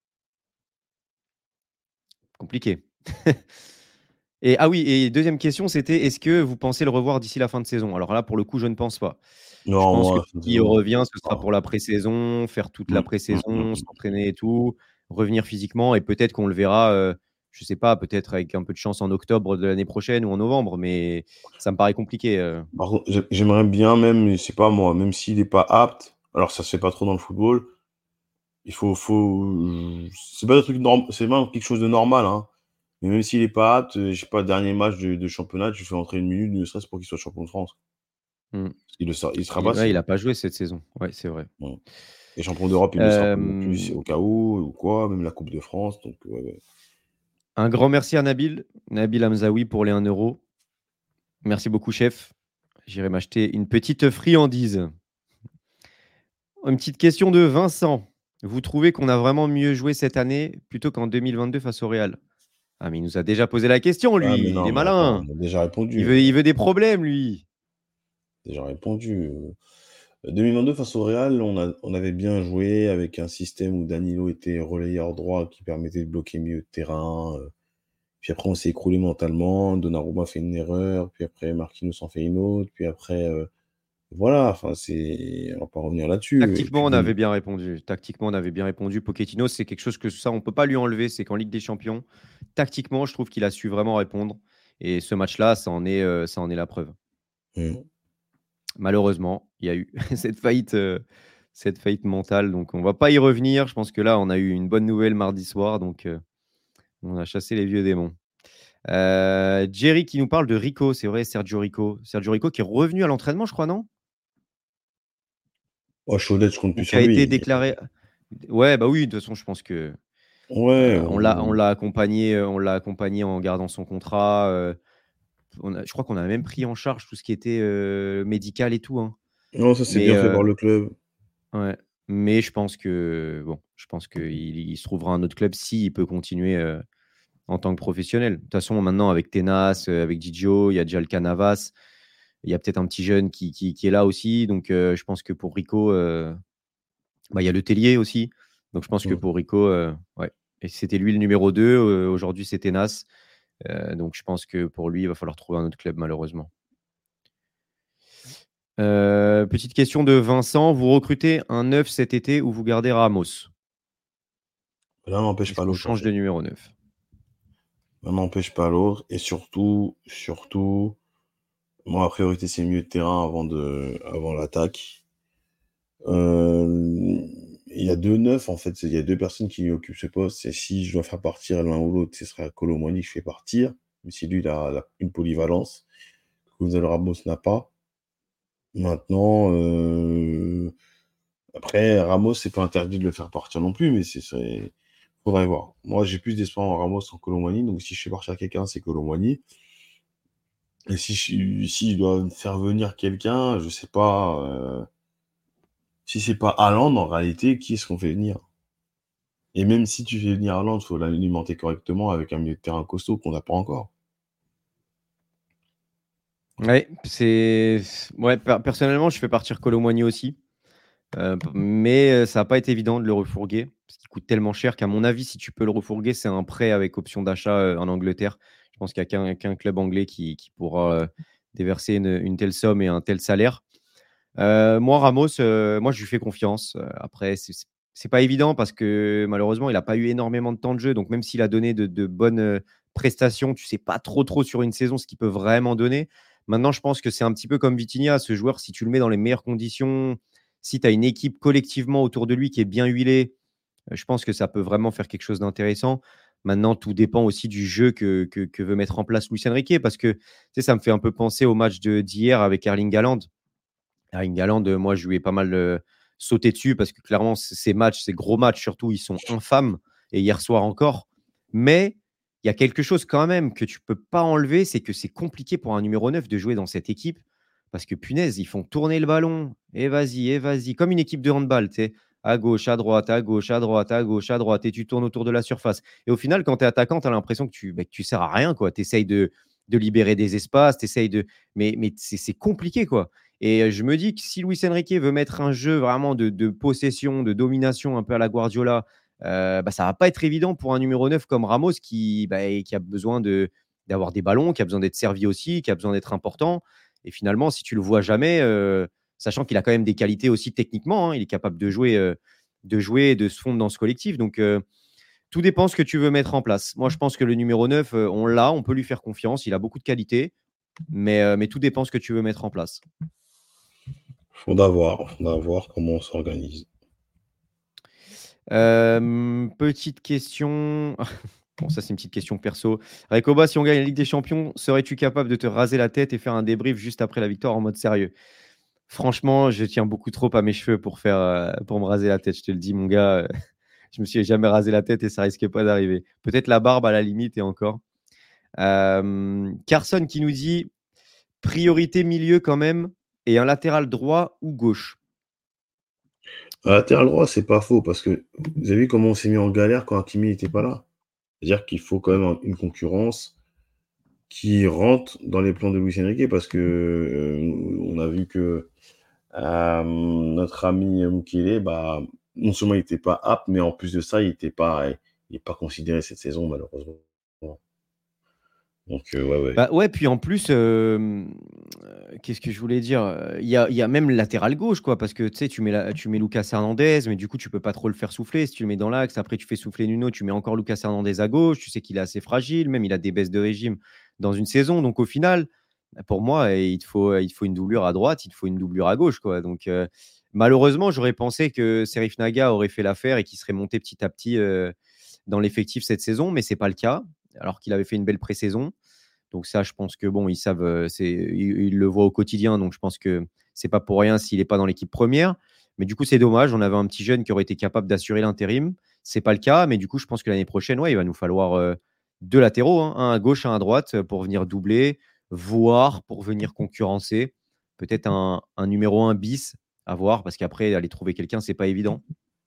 Compliqué. Et ah oui, et deuxième question, c'était est-ce que vous pensez le revoir d'ici la fin de saison? Alors là, pour le coup, je ne pense pas. Je Non, pense que moi, fin de s'il saison, revient, ce sera ah. pour la pré-saison, faire toute la Mmh, mmh, mmh, pré-saison, mmh. s'entraîner et tout, revenir physiquement et peut-être qu'on le verra, heu, je sais pas, peut-être avec un peu de chance en octobre de l'année prochaine ou en novembre, mais ça me paraît compliqué, heu. Par contre, j'ai j'aimerais bien même, je sais pas moi, même s'il est pas apte, alors ça se fait pas trop dans le football, il faut faut c'est pas un truc norm c'est pas quelque chose de normal, hein, mais même s'il est pas apte, heu, je sais pas, dernier match de de championnat, tu fais entrer une minute, ne serait-ce pour qu'il soit champion de France. Mmh. Il le sera il sera Il ouais, passé, il hein. a pas joué cette saison. Ouais, c'est vrai. Mmh. Et champion d'Europe, il ne le sera pas non plus, Hem, au cas où ou quoi, même la coupe de France, donc ouais, ouais. un grand merci à Nabil, Nabil Hamzaoui pour les un euro. Merci beaucoup chef. J'irai m'acheter une petite friandise. Une petite question de Vincent. Vous trouvez qu'on a vraiment mieux joué cette année plutôt qu'en deux mille vingt-deux face au Real? Ah, mais il nous a déjà posé la question, Ah mais lui. Il non, est mais attends, malin. on a déjà Il répondu, veut, heu, il veut des problèmes, lui. déjà répondu, heu, deux mille vingt-deux face au Real, on a on avait bien joué avec un système où Danilo était relayeur droit qui permettait de bloquer mieux de terrain, heu, puis après on s'est écroulé mentalement, Donnarumma fait une erreur, puis après Marquinhos en fait une autre, puis après, heu, voilà, enfin c'est on va pas revenir là-dessus et Tactiquement, puis on bon, avait bien répondu. Tactiquement, on avait bien répondu. Pochettino, c'est quelque chose que ça, on peut pas lui enlever. C'est qu'en Ligue des Champions, tactiquement, je trouve qu'il a su vraiment répondre. Et ce match-là, ça en est, euh, ça en est la preuve. mmh. Malheureusement, il y a eu cette faillite, heu, cette faillite mentale, donc on va pas y revenir. Je pense que là, on a eu une bonne nouvelle mardi soir, donc heu, on a chassé les vieux démons. Heu, Jerry qui nous parle de Rico, c'est vrai, Sergio Rico. Sergio Rico qui est revenu à l'entraînement, je crois, non? Oh Chaudette, je compte Ou plus qui sur a été lui. déclaré ouais, bah, oui, de toute façon, je pense que, Ouais, heu, on l'a on on l'a accompagné, heu, on l'a accompagné en gardant son contrat, heu, on a je crois qu'on a même pris en charge tout ce qui était, heu, médical et tout, hein. non, ça c'est Mais bien fait heu par le club. Ouais, mais je pense que bon, je pense qu'il il se trouvera un autre club s'il peut continuer, heu, en tant que professionnel. De toute façon, maintenant avec Tenas, heu, avec Didio, il y a déjà le Canavas, il y a peut-être un petit jeune qui qui qui est là aussi, donc heu, je pense que pour Rico, heu, bah, il y a Le Tellier aussi, donc je pense que Mmh. pour Rico, heu, ouais, et c'était lui le numéro deux, heu, aujourd'hui c'est Tenas, heu, donc je pense que pour lui, il va falloir trouver un autre club malheureusement. Heu, petite question de Vincent, vous recrutez un neuf cet été ou vous gardez Ramos? L'un n'empêche Est-ce pas qu'on l'autre, en change fait. de numéro neuf? L'un n'empêche pas l'autre et surtout surtout, moi, ma priorité, c'est le milieu de terrain avant de avant l'attaque. Hem, il y a deux neufs, en fait, c'est il y a deux personnes qui occupent ce poste et si je dois faire partir l'un ou l'autre, ce sera Kolo Muani que je fais partir, même si lui, il a il a une polyvalence que Gonzalo Ramos n'a pas. Maintenant, heu, après Ramos, c'est pas interdit de le faire partir non plus, mais ce serait faudrait voir. Moi, j'ai plus d'espoir en Ramos qu'en Kolo Muani, donc si je fais partir quelqu'un, c'est Kolo Muani. Et si je s'ils doivent faire venir quelqu'un, je sais pas, heu, si c'est pas Haaland, en réalité, qui est-ce qu'on fait venir? Et même si tu fais venir Haaland, faut l'alimenter correctement avec un milieu de terrain costaud qu'on n'a pas encore. Ouais, c'est ouais, per personnellement, je fais partir Kolo Muani aussi. Heu, p mais heu, ça a pas été évident de le refourguer, parce qu'il coûte tellement cher qu'à mon avis, si tu peux le refourguer, c'est un prêt avec option d'achat, heu, en Angleterre. Je pense qu'il y a qu'un qu'un club anglais qui qui pourra, heu, déverser une, une telle somme et un tel salaire. Heu, moi Ramos, heu, moi je lui fais confiance. Heu, après c'est c c'est pas évident parce que malheureusement il a pas eu énormément de temps de jeu, donc même s'il a donné de de bonnes, heu, prestations, tu sais pas trop, trop sur une saison ce qu'il peut vraiment donner. Maintenant je pense que c'est un petit peu comme Vitinha, ce joueur si tu le mets dans les meilleures conditions, si tu as une équipe collectivement autour de lui qui est bien huilée, heu, je pense que ça peut vraiment faire quelque chose d'intéressant. Maintenant tout dépend aussi du jeu que que que veut mettre en place Luis Enrique parce que, tu sais, ça me fait un peu penser au match de d'hier avec Erling Haaland. Erling Haaland, heu, moi, je lui ai pas mal, heu, sauté dessus parce que clairement, c ces matchs, ces gros matchs surtout, ils sont infâmes et hier soir encore. Mais il y a quelque chose quand même que tu peux pas enlever, c'est que c'est compliqué pour un numéro neuf de jouer dans cette équipe parce que punaise, ils font tourner le ballon et vas-y et vas-y, comme une équipe de handball, tu sais? À gauche, à droite, à gauche, à droite, à gauche, à droite et tu tournes autour de la surface et au final, quand tu es attaquant, tu as l'impression que tu, bah, que tu sers à rien, quoi. Tu essayes de de libérer des espaces, tu essayes de mais mais c'est c'est compliqué, quoi. Et heu, je me dis que si Luis Enrique veut mettre un jeu vraiment de de possession, de domination un peu à la Guardiola, heu, bah, ça va pas être évident pour un numéro neuf comme Ramos qui, bah, et qui a besoin de d'avoir des ballons, qui a besoin d'être servi aussi, qui a besoin d'être important et finalement, si tu le vois jamais, heu, sachant qu'il a quand même des qualités aussi techniquement, hein, il est capable de jouer, heu, de jouer et de se fondre dans ce collectif donc heu, tout dépend ce que tu veux mettre en place. Moi, je pense que le numéro neuf, heu, on l'a, on peut lui faire confiance, il a beaucoup de qualités, mais heu, mais tout dépend ce que tu veux mettre en place. Faudra voir, faudra voir comment on s'organise. Hem, petite question. Bon, ça, c'est une petite question perso. Recoba, si on gagne la Ligue des Champions, serais-tu capable de te raser la tête et faire un débrief juste après la victoire en mode sérieux? Franchement, je tiens beaucoup trop à mes cheveux pour faire, heu, pour me raser la tête. Je te le dis, mon gars, heu, je me suis jamais rasé la tête et ça risquait pas d'arriver. Peut-être la barbe à la limite et encore. Hem, Carson qui nous dit: «Priorité milieu quand même et un latéral droit ou gauche?» À latéral droit, c'est pas faux parce que vous avez vu comment on s'est mis en galère quand Hakimi était pas là? C'est-à-dire qu'il faut quand même un une concurrence qui rentre dans les plans de Luis Enrique parce que, heu, on a vu que, hem, notre ami Mukele, bah, non seulement il était pas apte, mais en plus de ça, il était pas il est pas considéré cette saison malheureusement. Donc heu, ouais, ouais. Bah, ouais, puis en plus, hem, heu, qu'est-ce que je voulais dire? Heu, il y a il y a même le latéral gauche, quoi, parce que tu sais, tu mets la tu mets Lucas Hernandez, mais du coup, tu peux pas trop le faire souffler. Si tu le mets dans l'axe, après tu fais souffler Nuno, tu mets encore Lucas Hernandez à gauche. Tu sais qu'il est assez fragile, même il a des baisses de régime dans une saison. Donc au final, bah, pour moi, heu, il te faut, heu, il te faut une doublure à droite, il te faut une doublure à gauche, quoi. Donc heu, malheureusement, j'aurais pensé que Serif Naga aurait fait l'affaire et qu'il serait monté petit à petit, heu, dans l'effectif cette saison, mais c'est pas le cas, alors qu'il avait fait une belle pré-saison. Donc ça, je pense que bon, ils savent, heu, c'est ils ils le voient au quotidien, donc je pense que c'est pas pour rien s'il est pas dans l'équipe première. Mais du coup, c'est dommage, on avait un petit jeune qui aurait été capable d'assurer l'intérim. C'est pas le cas, mais du coup, je pense que l'année prochaine, ouais, il va nous falloir, heu, deux latéraux, hein, un à gauche, un à droite, heu, pour venir doubler, voire pour venir concurrencer. Peut-être un un numéro un bis à voir, parce qu'après aller trouver quelqu'un, c'est pas évident.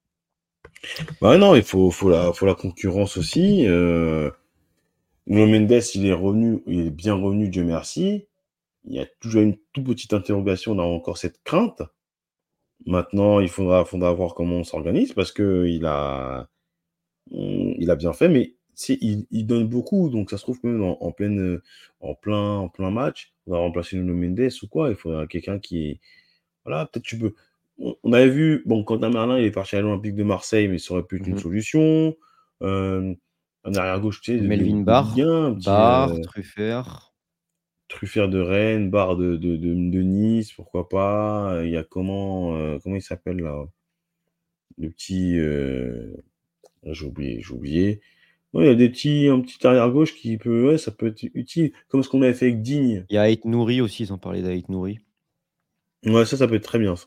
Bah, non, il faut faut la faut la concurrence aussi, heu, Nuno Mendes, il est revenu, il est bien revenu, Dieu merci. Il y a toujours une toute petite interrogation, on a encore cette crainte. Maintenant, il faudra faudra voir comment on s'organise parce qu'il a, mmh, il a bien fait, mais tu il il donne beaucoup, donc ça se trouve que même en en pleine, heu, en plein en plein match, on va remplacer Nuno Mendes ou quoi, il faudra quelqu'un qui est voilà, peut-être tu peux on on avait vu, bon, Quentin Merlin, il est parti à l'Olympique de Marseille, mais ça aurait pu être une Mmh. solution. Hem, un arrière gauche, tu sais, de de Melvin de Ligue Barr, un, un petit, Barr, heu, Truffert. Truffert de Rennes, Barre de de de de Nice, pourquoi pas? Il y a comment, heu, comment il s'appelle là? Le petit, heu, ah j'ai oublié, j'ai oublié. Ouais, il y a des petits un petit arrière gauche qui peut ouais, ça peut être utile, comme ce qu'on avait fait avec Digne. Il y a Ait Nouri aussi, ils ont parlé d'Ait Nouri. Ouais, ça, ça peut être très bien ça.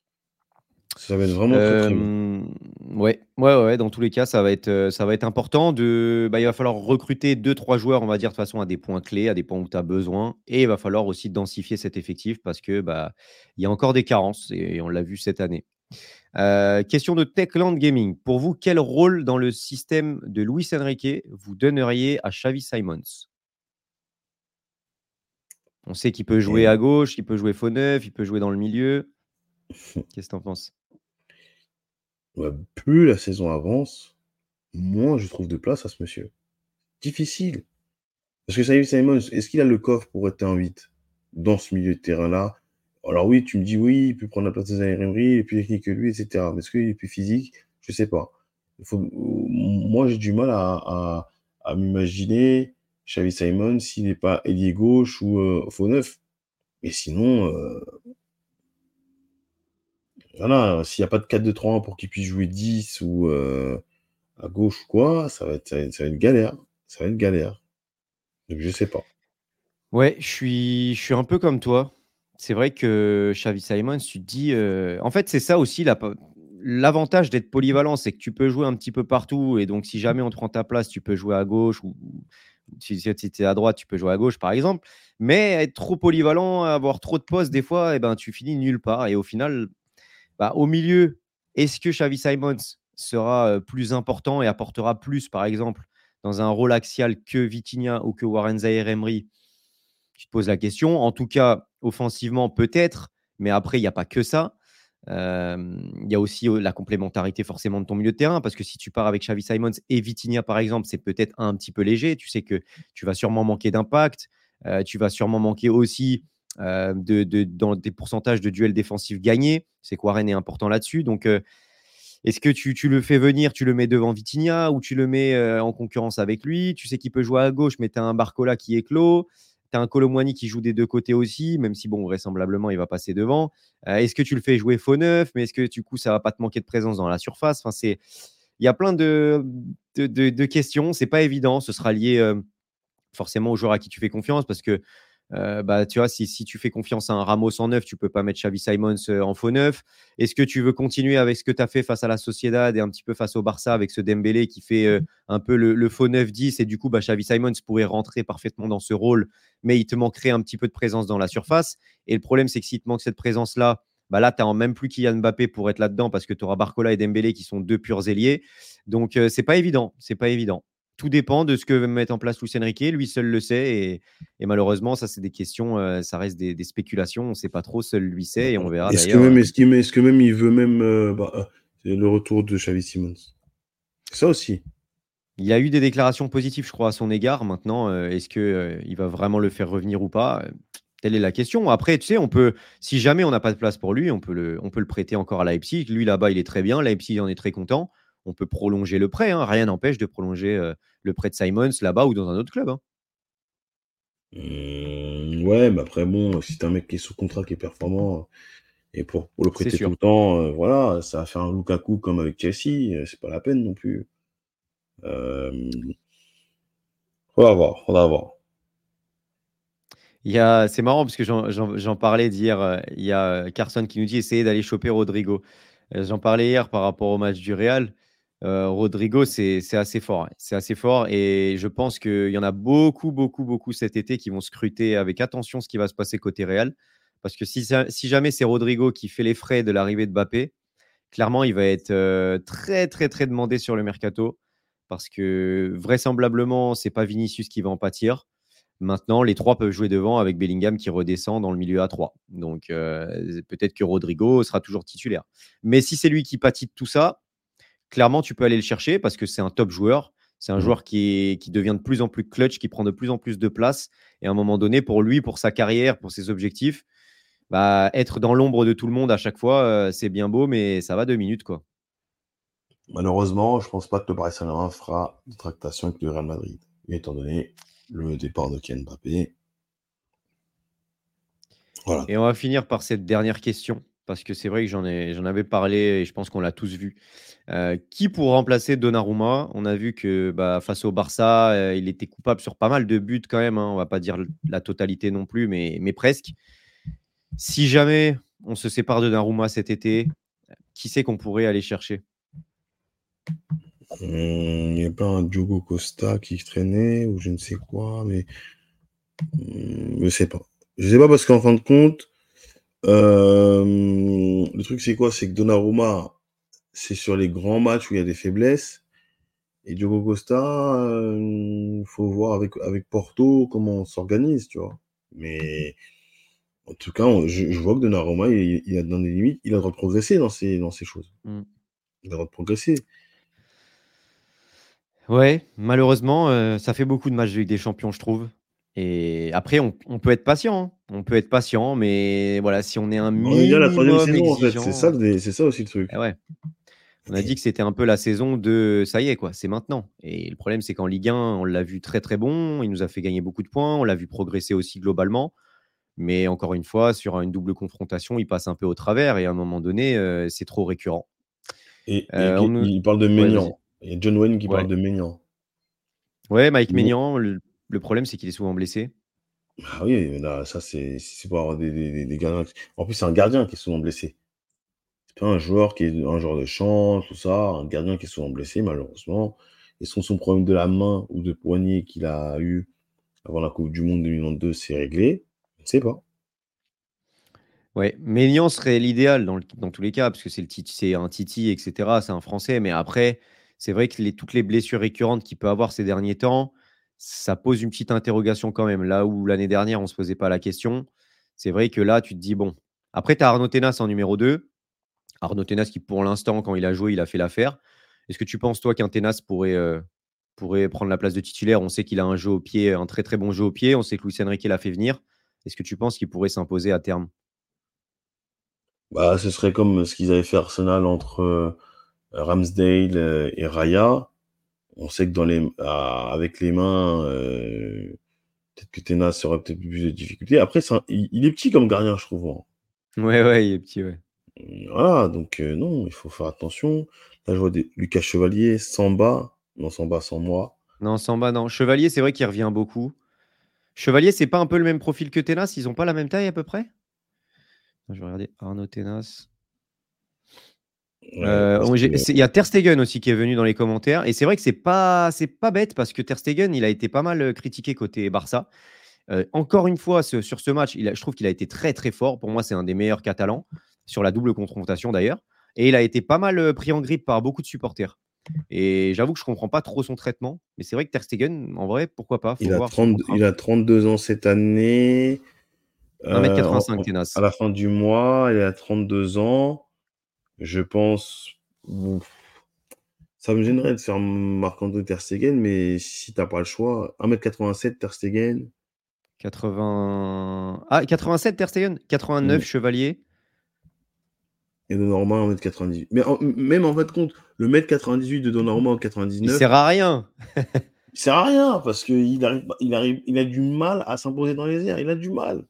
Ça va être vraiment très, très bien. Hem, ouais, ouais, ouais, dans tous les cas, ça va être, heu, ça va être important de bah, il va falloir recruter deux trois joueurs, on va dire, de toute façon, à des points clés, à des points où tu as besoin et il va falloir aussi densifier cet effectif parce que, bah, il y a encore des carences et on l'a vu cette année. Heu, question de Techland Gaming. Pour vous, quel rôle dans le système de Luis Enrique vous donneriez à Xavi Simons? On sait qu'il peut jouer Et à gauche, il peut jouer faux neuf, il peut jouer dans le milieu. Qu'est-ce que tu en penses? Ouais, plus la saison avance, moins je trouve de place à ce monsieur. Difficile. Parce que Xavi Simons, est-ce qu'il a le coffre pour être un huit dans ce milieu de terrain-là? Alors oui, tu me dis oui, il peut prendre la place de Zaire Emery, il est plus technique que lui, et cetera. Mais est-ce qu'il est plus physique? Je sais pas. Il faut... Moi, j'ai du mal à, à, à m'imaginer Xavi Simons s'il n'est pas ailier gauche ou euh, faux neuf. Mais sinon, euh, voilà, s'il n'y a pas de quatre deux trois un pour qu'il puisse jouer dix ou euh, à gauche ou quoi, ça va être, ça va être, ça va être galère. Ça va être galère. Donc je sais pas. Ouais, je suis, je suis un peu comme toi. C'est vrai que Xavi Simons, tu te dis. euh, En fait, c'est ça aussi la po- l'avantage d'être polyvalent, c'est que tu peux jouer un petit peu partout. Et donc, si jamais on te prend ta place, tu peux jouer à gauche ou ou si, si tu es à droite, tu peux jouer à gauche, par exemple. Mais être trop polyvalent, avoir trop de postes, des fois, eh ben, tu finis nulle part. Et au final, bah, au milieu, est-ce que Xavi Simons sera euh, plus important et apportera plus, par exemple, dans un rôle axial que Vitinha ou que Warren Zaïre-Emery? Tu te poses la question. En tout cas, offensivement, peut-être, mais après, il n'y a pas que ça. Euh, Il y a aussi euh, la complémentarité forcément de ton milieu de terrain, parce que si tu pars avec Xavi Simons et Vitinha, par exemple, c'est peut-être un petit peu léger. Tu sais que tu vas sûrement manquer d'impact. Euh, tu vas sûrement manquer aussi euh, de, de- dans des pourcentages de duels défensifs gagnés. C'est que Warren est important là-dessus. Donc, euh, est-ce que tu, tu le fais venir, tu le mets devant Vitinha ou tu le mets euh, en concurrence avec lui? Tu sais qu'il peut jouer à gauche, mais tu as un Barcola qui est clos. Tu as un Colomwani qui joue des deux côtés aussi, même si, bon, vraisemblablement, il va passer devant. Euh, est-ce que tu le fais jouer faux neuf? Mais est-ce que, du coup, ça va pas te manquer de présence dans la surface? Enfin, c'est... Il y a plein de, de, de, de questions. C'est pas évident. Ce sera lié euh, forcément au joueur à qui tu fais confiance parce que euh, bah, tu vois, si, si tu fais confiance à un Ramos en neuf, tu peux pas mettre Xavi Simons euh, en faux neuf. Est-ce que tu veux continuer avec ce que tu as fait face à la Sociedad et un petit peu face au Barça avec ce Dembélé qui fait euh, un peu le, le faux neuf dix et du coup, bah, Xavi Simons pourrait rentrer parfaitement dans ce rôle, mais il te manquerait un petit peu de présence dans la surface. Et le problème, c'est que s'il te manque cette présence-là, bah là, tu n'as même plus Kylian Mbappé pour être là-dedans parce que tu auras Barcola et Dembélé qui sont deux purs ailiers. Donc, euh, c'est pas évident. C'est pas évident. Tout dépend de ce que va mettre en place Luis Enrique. Lui seul le sait. Et, et malheureusement, ça, c'est des questions, euh, ça reste des, des spéculations. On ne sait pas trop, seul lui sait. Et on verra Est-ce que d'ailleurs. euh, même, est-ce qu'il, est-ce que même il veut même euh, bah, euh, c'est le retour de Xavi Simons? C'est ça aussi. Il y a eu des déclarations positives, je crois, à son égard. Maintenant, euh, est-ce que, euh, il va vraiment le faire revenir ou pas? Euh, Telle est la question. Après, tu sais, on peut, si jamais on n'a pas de place pour lui, on peut le, on peut le prêter encore à Leipzig. Lui, là-bas, il est très bien. Leipzig en est très content. On peut prolonger le prêt, hein. Rien n'empêche de prolonger euh, le prêt de Simons là-bas ou dans un autre club, hein. Hum, ouais, mais après, bon, si t'as un mec qui est sous contrat, qui est performant, et pour, pour le C'est prêter tout sûr. le temps, euh, voilà, ça va faire un Lukaku comme avec Chelsea, euh, c'est pas la peine non plus. Euh, Faudra voir, faudra voir. Il y a, c'est marrant parce que j'en j'en- j'en parlais d'hier. euh, Il y a euh, Carson qui nous dit essayer d'aller choper Rodrigo. Euh, J'en parlais hier par rapport au match du Real. Euh, Rodrigo, c'est c'est assez fort, hein. C'est assez fort et je pense qu'il y en a beaucoup, beaucoup, beaucoup cet été qui vont scruter avec attention ce qui va se passer côté Real. Parce que si, ça- si jamais c'est Rodrigo qui fait les frais de l'arrivée de Mbappé, clairement, il va être euh, très, très, très demandé sur le mercato. Parce que vraisemblablement, c'est pas Vinicius qui va en pâtir. Maintenant, les trois peuvent jouer devant avec Bellingham qui redescend dans le milieu à trois. Donc, euh, peut-être que Rodrigo sera toujours titulaire. Mais si c'est lui qui pâtit de tout ça, clairement, tu peux aller le chercher parce que c'est un top joueur. C'est un Hum. joueur qui, est- qui devient de plus en plus clutch, qui prend de plus en plus de place. Et à un moment donné, pour lui, pour sa carrière, pour ses objectifs, bah, être dans l'ombre de tout le monde à chaque fois, euh, c'est bien beau, mais ça va deux minutes, quoi. Malheureusement, je pense pas que le Paris Saint-Germain fera de tractation avec le Real Madrid, étant donné le départ de Kylian Mbappé. Voilà. Et on va finir par cette dernière question, parce que c'est vrai que j'en ai, j'en avais parlé et je pense qu'on l'a tous vu. Euh, qui pour remplacer Donnarumma? On a vu que bah, face au Barça, euh, il était coupable sur pas mal de buts quand même, hein. On va pas dire la totalité non plus, mais, mais presque. Si jamais on se sépare de Donnarumma cet été, qui c'est qu'on pourrait aller chercher? Hum, Il n'y a pas un Diogo Costa qui traînait ou je ne sais quoi, mais hum, je sais pas. Je sais pas parce qu'en fin de compte, euh, le truc c'est quoi? C'est que Donnarumma, c'est sur les grands matchs où il y a des faiblesses. Et Diogo Costa, il faut voir avec, avec Porto comment on s'organise, tu vois. Mais en tout cas, on- je, je vois que Donnarumma, il, il a dans des limites, il a le droit de progresser dans ces, dans ces choses. Hmm. Il a le droit de progresser. Ouais, malheureusement, heu, ça fait beaucoup de matchs de Ligue des Champions, je trouve et après on on peut être patient, hein. On peut être patient, mais voilà, si on est un On est déjà à la troisième minimum saison, en fait, c'est ça exigeant le dé c'est ça aussi le eh truc. ouais. On a dit que c'était un peu la saison de ça y est quoi, c'est maintenant et le problème, c'est qu'en Ligue un, on l'a vu très, très bon, il nous a fait gagner beaucoup de points, on l'a vu progresser aussi globalement, mais encore une fois, sur une double confrontation, il passe un peu au travers et à un moment donné, heu, c'est trop récurrent. Et et Heu, on qui nous il parle de ouais, vas-y. Maignan. Il y a John Wayne qui parle Ouais. de Maignan. Ouais, Mike Mais Maignan, le le problème, c'est qu'il est souvent blessé. ah oui, là, ça c'est c'est pour avoir des des des des gardiens en plus, c'est un gardien qui est souvent blessé. C'est pas un joueur qui est un joueur de champ, tout ça, un gardien qui est souvent blessé malheureusement. Est-ce que son problème de la main ou de poignet qu'il a eu avant la coupe du monde deux mille vingt-deux, c'est réglé? Je ne sais pas. Ouais, Maignan serait l'idéal dans le dans tous les cas, parce que c'est le tit c'est un Titi et cetera, c'est un Français, mais après, c'est vrai que les toutes les blessures récurrentes qu'il peut avoir ces derniers temps, ça pose une petite interrogation quand même. Là où l'année dernière, on se posait pas la question, c'est vrai que là, tu te dis: «Bon». Après, tu as Arnaud Tenas en numéro deux. Arnaud Tenas qui, pour l'instant, quand il a joué, il a fait l'affaire. Est-ce que tu penses, toi, qu'un Tenas pourrait, heu, pourrait prendre la place de titulaire? On sait qu'il a un jeu au pied, un très, très bon jeu au pied. On sait que Luis Enrique l'a fait venir. Est-ce que tu penses qu'il pourrait s'imposer à terme? Bah, ce serait comme ce qu'ils avaient fait Arsenal entre, heu, Ramsdale, heu, et Raya. On sait que dans les a avec les mains, heu, peut-être que Tenas aurait peut-être plus de difficultés. Après, c'est un il il est petit comme gardien, je trouve, hein. Ouais, ouais, il est petit, ouais. Mmh, voilà, donc heu, non, il faut faire attention. Là, je vois des Lucas Chevalier, Samba, non Samba sans moi. Non, Samba, non. Chevalier, c'est vrai qu'il revient beaucoup. Chevalier, c'est pas un peu le même profil que Tenas? Ils ont pas la même taille à peu près? Je vais regarder Arnaud Tenas. Ouais, Heu, parce oui, que j'ai c'est il y a Ter Stegen aussi qui est venu dans les commentaires et c'est vrai que c'est pas c'est pas bête parce que Ter Stegen, il a été pas mal, heu, critiqué côté Barça. Heu, encore une fois, ce sur ce match, il a je trouve qu'il a été très, très fort. Pour moi, c'est un des meilleurs Catalans, sur la double confrontation d'ailleurs et il a été pas mal, heu, pris en grippe par beaucoup de supporters et j'avoue que je comprends pas trop son traitement, mais c'est vrai que Ter Stegen, en vrai, pourquoi pas? Faut il a voir son trente contrat. il a trente-deux ans cette année, un mètre heu, en quatre-vingt-cinq en à Tenas. la fin du mois, il a trente-deux ans. Je pense, bon, ça me gênerait de faire Marc-André ter Stegen, mais si tu as pas le choix, un mètre quatre-vingt-sept ter Stegen. quatre-vingts ah quatre-vingt-sept Ter Stegen? quatre-vingt-neuf Mmh. Chevalier. Et Donnarumma un mètre quatre-vingt-dix-huit. Mais en m même en fin de compte, le mètre quatre-vingt-dix-huit de Donnarumma en Il quatre-vingt-dix-neuf, sert à rien. il sert à rien parce qu'il arrive pas il arrive il a du mal à s'imposer dans les airs, il a du mal.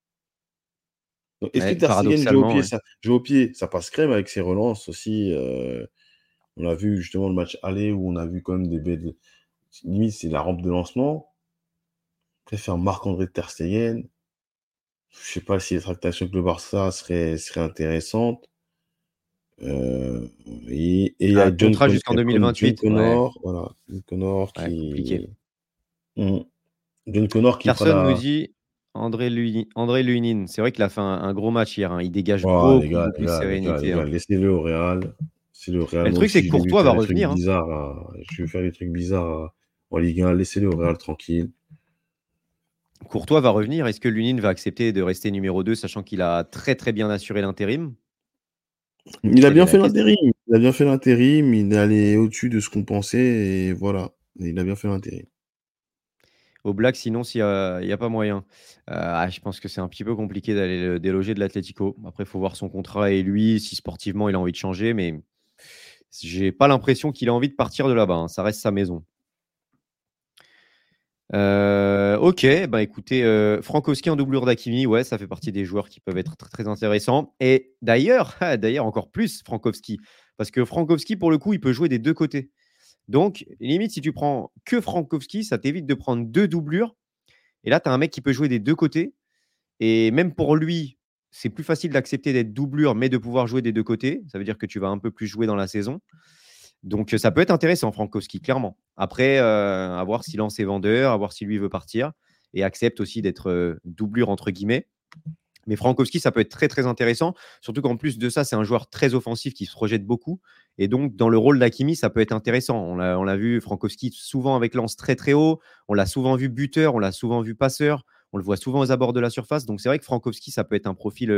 Donc est-ce que Ouais, ter Stegen jeu au paradoxalement, pied, ouais. ça jeu au pied, ça passe crème avec ses relances aussi, heu, on a vu justement le match aller où on a vu quand même des belles limite c'est la rampe de lancement. Je préfère Marc-André ter Stegen. Je sais pas si les tractations avec le Barça seraient seraient intéressantes. Heu et et il y Ah, a John contrat Con il jusqu'en y a Con John deux mille vingt-huit? Ouais, Connor, voilà, John Connor ouais, compliqué. qui mmh, John Connor qui fera Personne nous la dit André Luni André Lunin. C'est vrai qu'il a fait un un gros match hier, hein. Il dégage oh les beaucoup, gars, les beaucoup de gars, les gars, les sérénité, gars, hein. laissez-le au Real. Laissez-le au Real. Mais le Moi truc, c'est aussi, que je l'ai vu Courtois faire va des trucs revenir, hein. bizarres, là. Je vais faire des trucs bizarres, heu, en Ligue un. Laissez-le au Real tranquille. Courtois va revenir. Est-ce que Lunin va accepter de rester numéro deux, sachant qu'il a très, très bien assuré l'intérim? Il a Telle est bien la fait question. l'intérim, il a bien fait l'intérim, il est allé au-dessus de ce qu'on pensait et voilà. Il a bien fait l'intérim. Au Black, sinon, s'il y a il y a pas moyen. Heu, ah, je pense que c'est un petit peu compliqué d'aller le déloger de l'Atlético. Après, il faut voir son contrat et lui, si sportivement il a envie de changer, mais j'ai pas l'impression qu'il a envie de partir de là-bas, hein. Ça reste sa maison. Heu, OK, bah, écoutez, heu, Frankowski en doublure d'Hakimi, ouais, ça fait partie des joueurs qui peuvent être très, très intéressants et d'ailleurs, ah, d'ailleurs encore plus Frankowski, parce que Frankowski, pour le coup, il peut jouer des deux côtés. Donc limite, si tu prends que Frankowski, ça t'évite de prendre deux doublures et là, tu as un mec qui peut jouer des deux côtés et même pour lui, c'est plus facile d'accepter d'être doublure, mais de pouvoir jouer des deux côtés. Ça veut dire que tu vas un peu plus jouer dans la saison. Donc, heu, ça peut être intéressant Frankowski, clairement. Après, heu, à voir s'il lance ses vendeurs, à voir si lui veut partir et accepte aussi d'être, heu, «doublure» entre guillemets. Mais Frankowski, ça peut être très, très intéressant. Surtout qu'en plus de ça, c'est un joueur très offensif qui se projette beaucoup et donc dans le rôle d'Hakimi, ça peut être intéressant. On l'a on l'a vu Frankowski souvent avec lance très, très haut. On l'a souvent vu buteur, on l'a souvent vu passeur. On le voit souvent aux abords de la surface. Donc c'est vrai que Frankowski, ça peut être un profil, heu,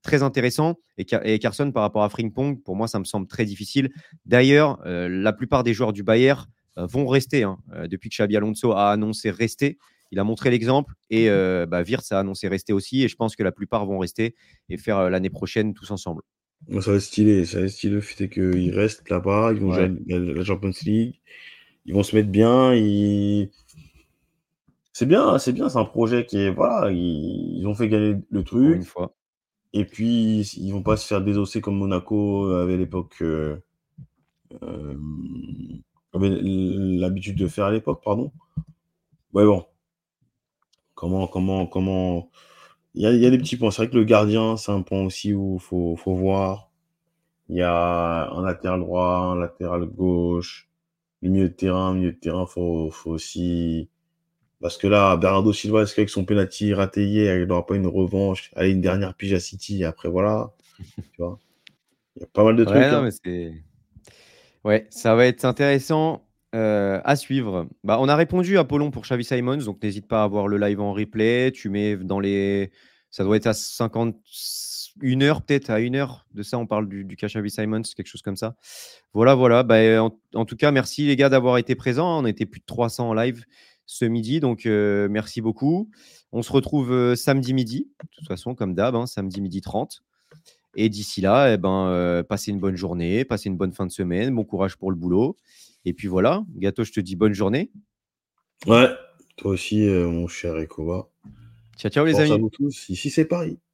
très intéressant. Et, et Carson, par rapport à Frimpong, pour moi, ça me semble très difficile. D'ailleurs, euh, la plupart des joueurs du Bayern euh, vont rester. Hein. Euh, depuis que Xabi Alonso a annoncé rester, il a montré l'exemple. Et euh, bah, Wirtz a annoncé rester aussi. Et je pense que la plupart vont rester et faire euh, l'année prochaine tous ensemble. Ça va être stylé. Ça va être stylé le fait qu'ils restent là-bas. Ils vont Ouais. jouer la, la Champions League. Ils vont se mettre bien. Ils... C'est bien, c'est bien. C'est un projet qui est. Voilà, ils, ils ont fait gagner le Pour une truc. fois. Et puis, ils vont pas se faire désosser comme Monaco avait à l'époque. Euh, euh, avait l'habitude de faire à l'époque, pardon. Ouais, bon. Comment, comment, comment. Il y a, il y a des petits points. C'est vrai que le gardien, c'est un point aussi où il faut, faut voir. Il y a un latéral droit, un latéral gauche, le milieu de terrain, milieu de terrain, faut, faut aussi. Parce que là, Bernardo Silva, est-ce qu'avec son penalty raté hier, il n'aura pas une revanche? Allez, une dernière pige à City, et après voilà. Tu vois. Il y a pas mal de Ouais, trucs, non, hein. mais c'est. Ouais, ça va être intéressant euh, à suivre. Bah, on a répondu à Apollon pour Xavi Simons, donc n'hésite pas à voir le live en replay. Tu mets dans les. Ça doit être à cinquante. Une heure, peut-être, à une heure de ça, on parle du, du cas Xavi Simons, quelque chose comme ça. Voilà, voilà. Bah, en, en tout cas, merci les gars d'avoir été présents. On était plus de trois cents en live ce midi, donc euh, merci beaucoup. On se retrouve euh, samedi midi, de toute façon, comme d'hab, hein, samedi midi trente. Et d'ici là, eh ben, euh, passez une bonne journée, passez une bonne fin de semaine, bon courage pour le boulot. Et puis voilà, Gâteau, je te dis bonne journée. Ouais. Toi aussi, euh, mon cher Ekoba. Ciao, ciao les Force à amis. vous tous. Ici, c'est Paris.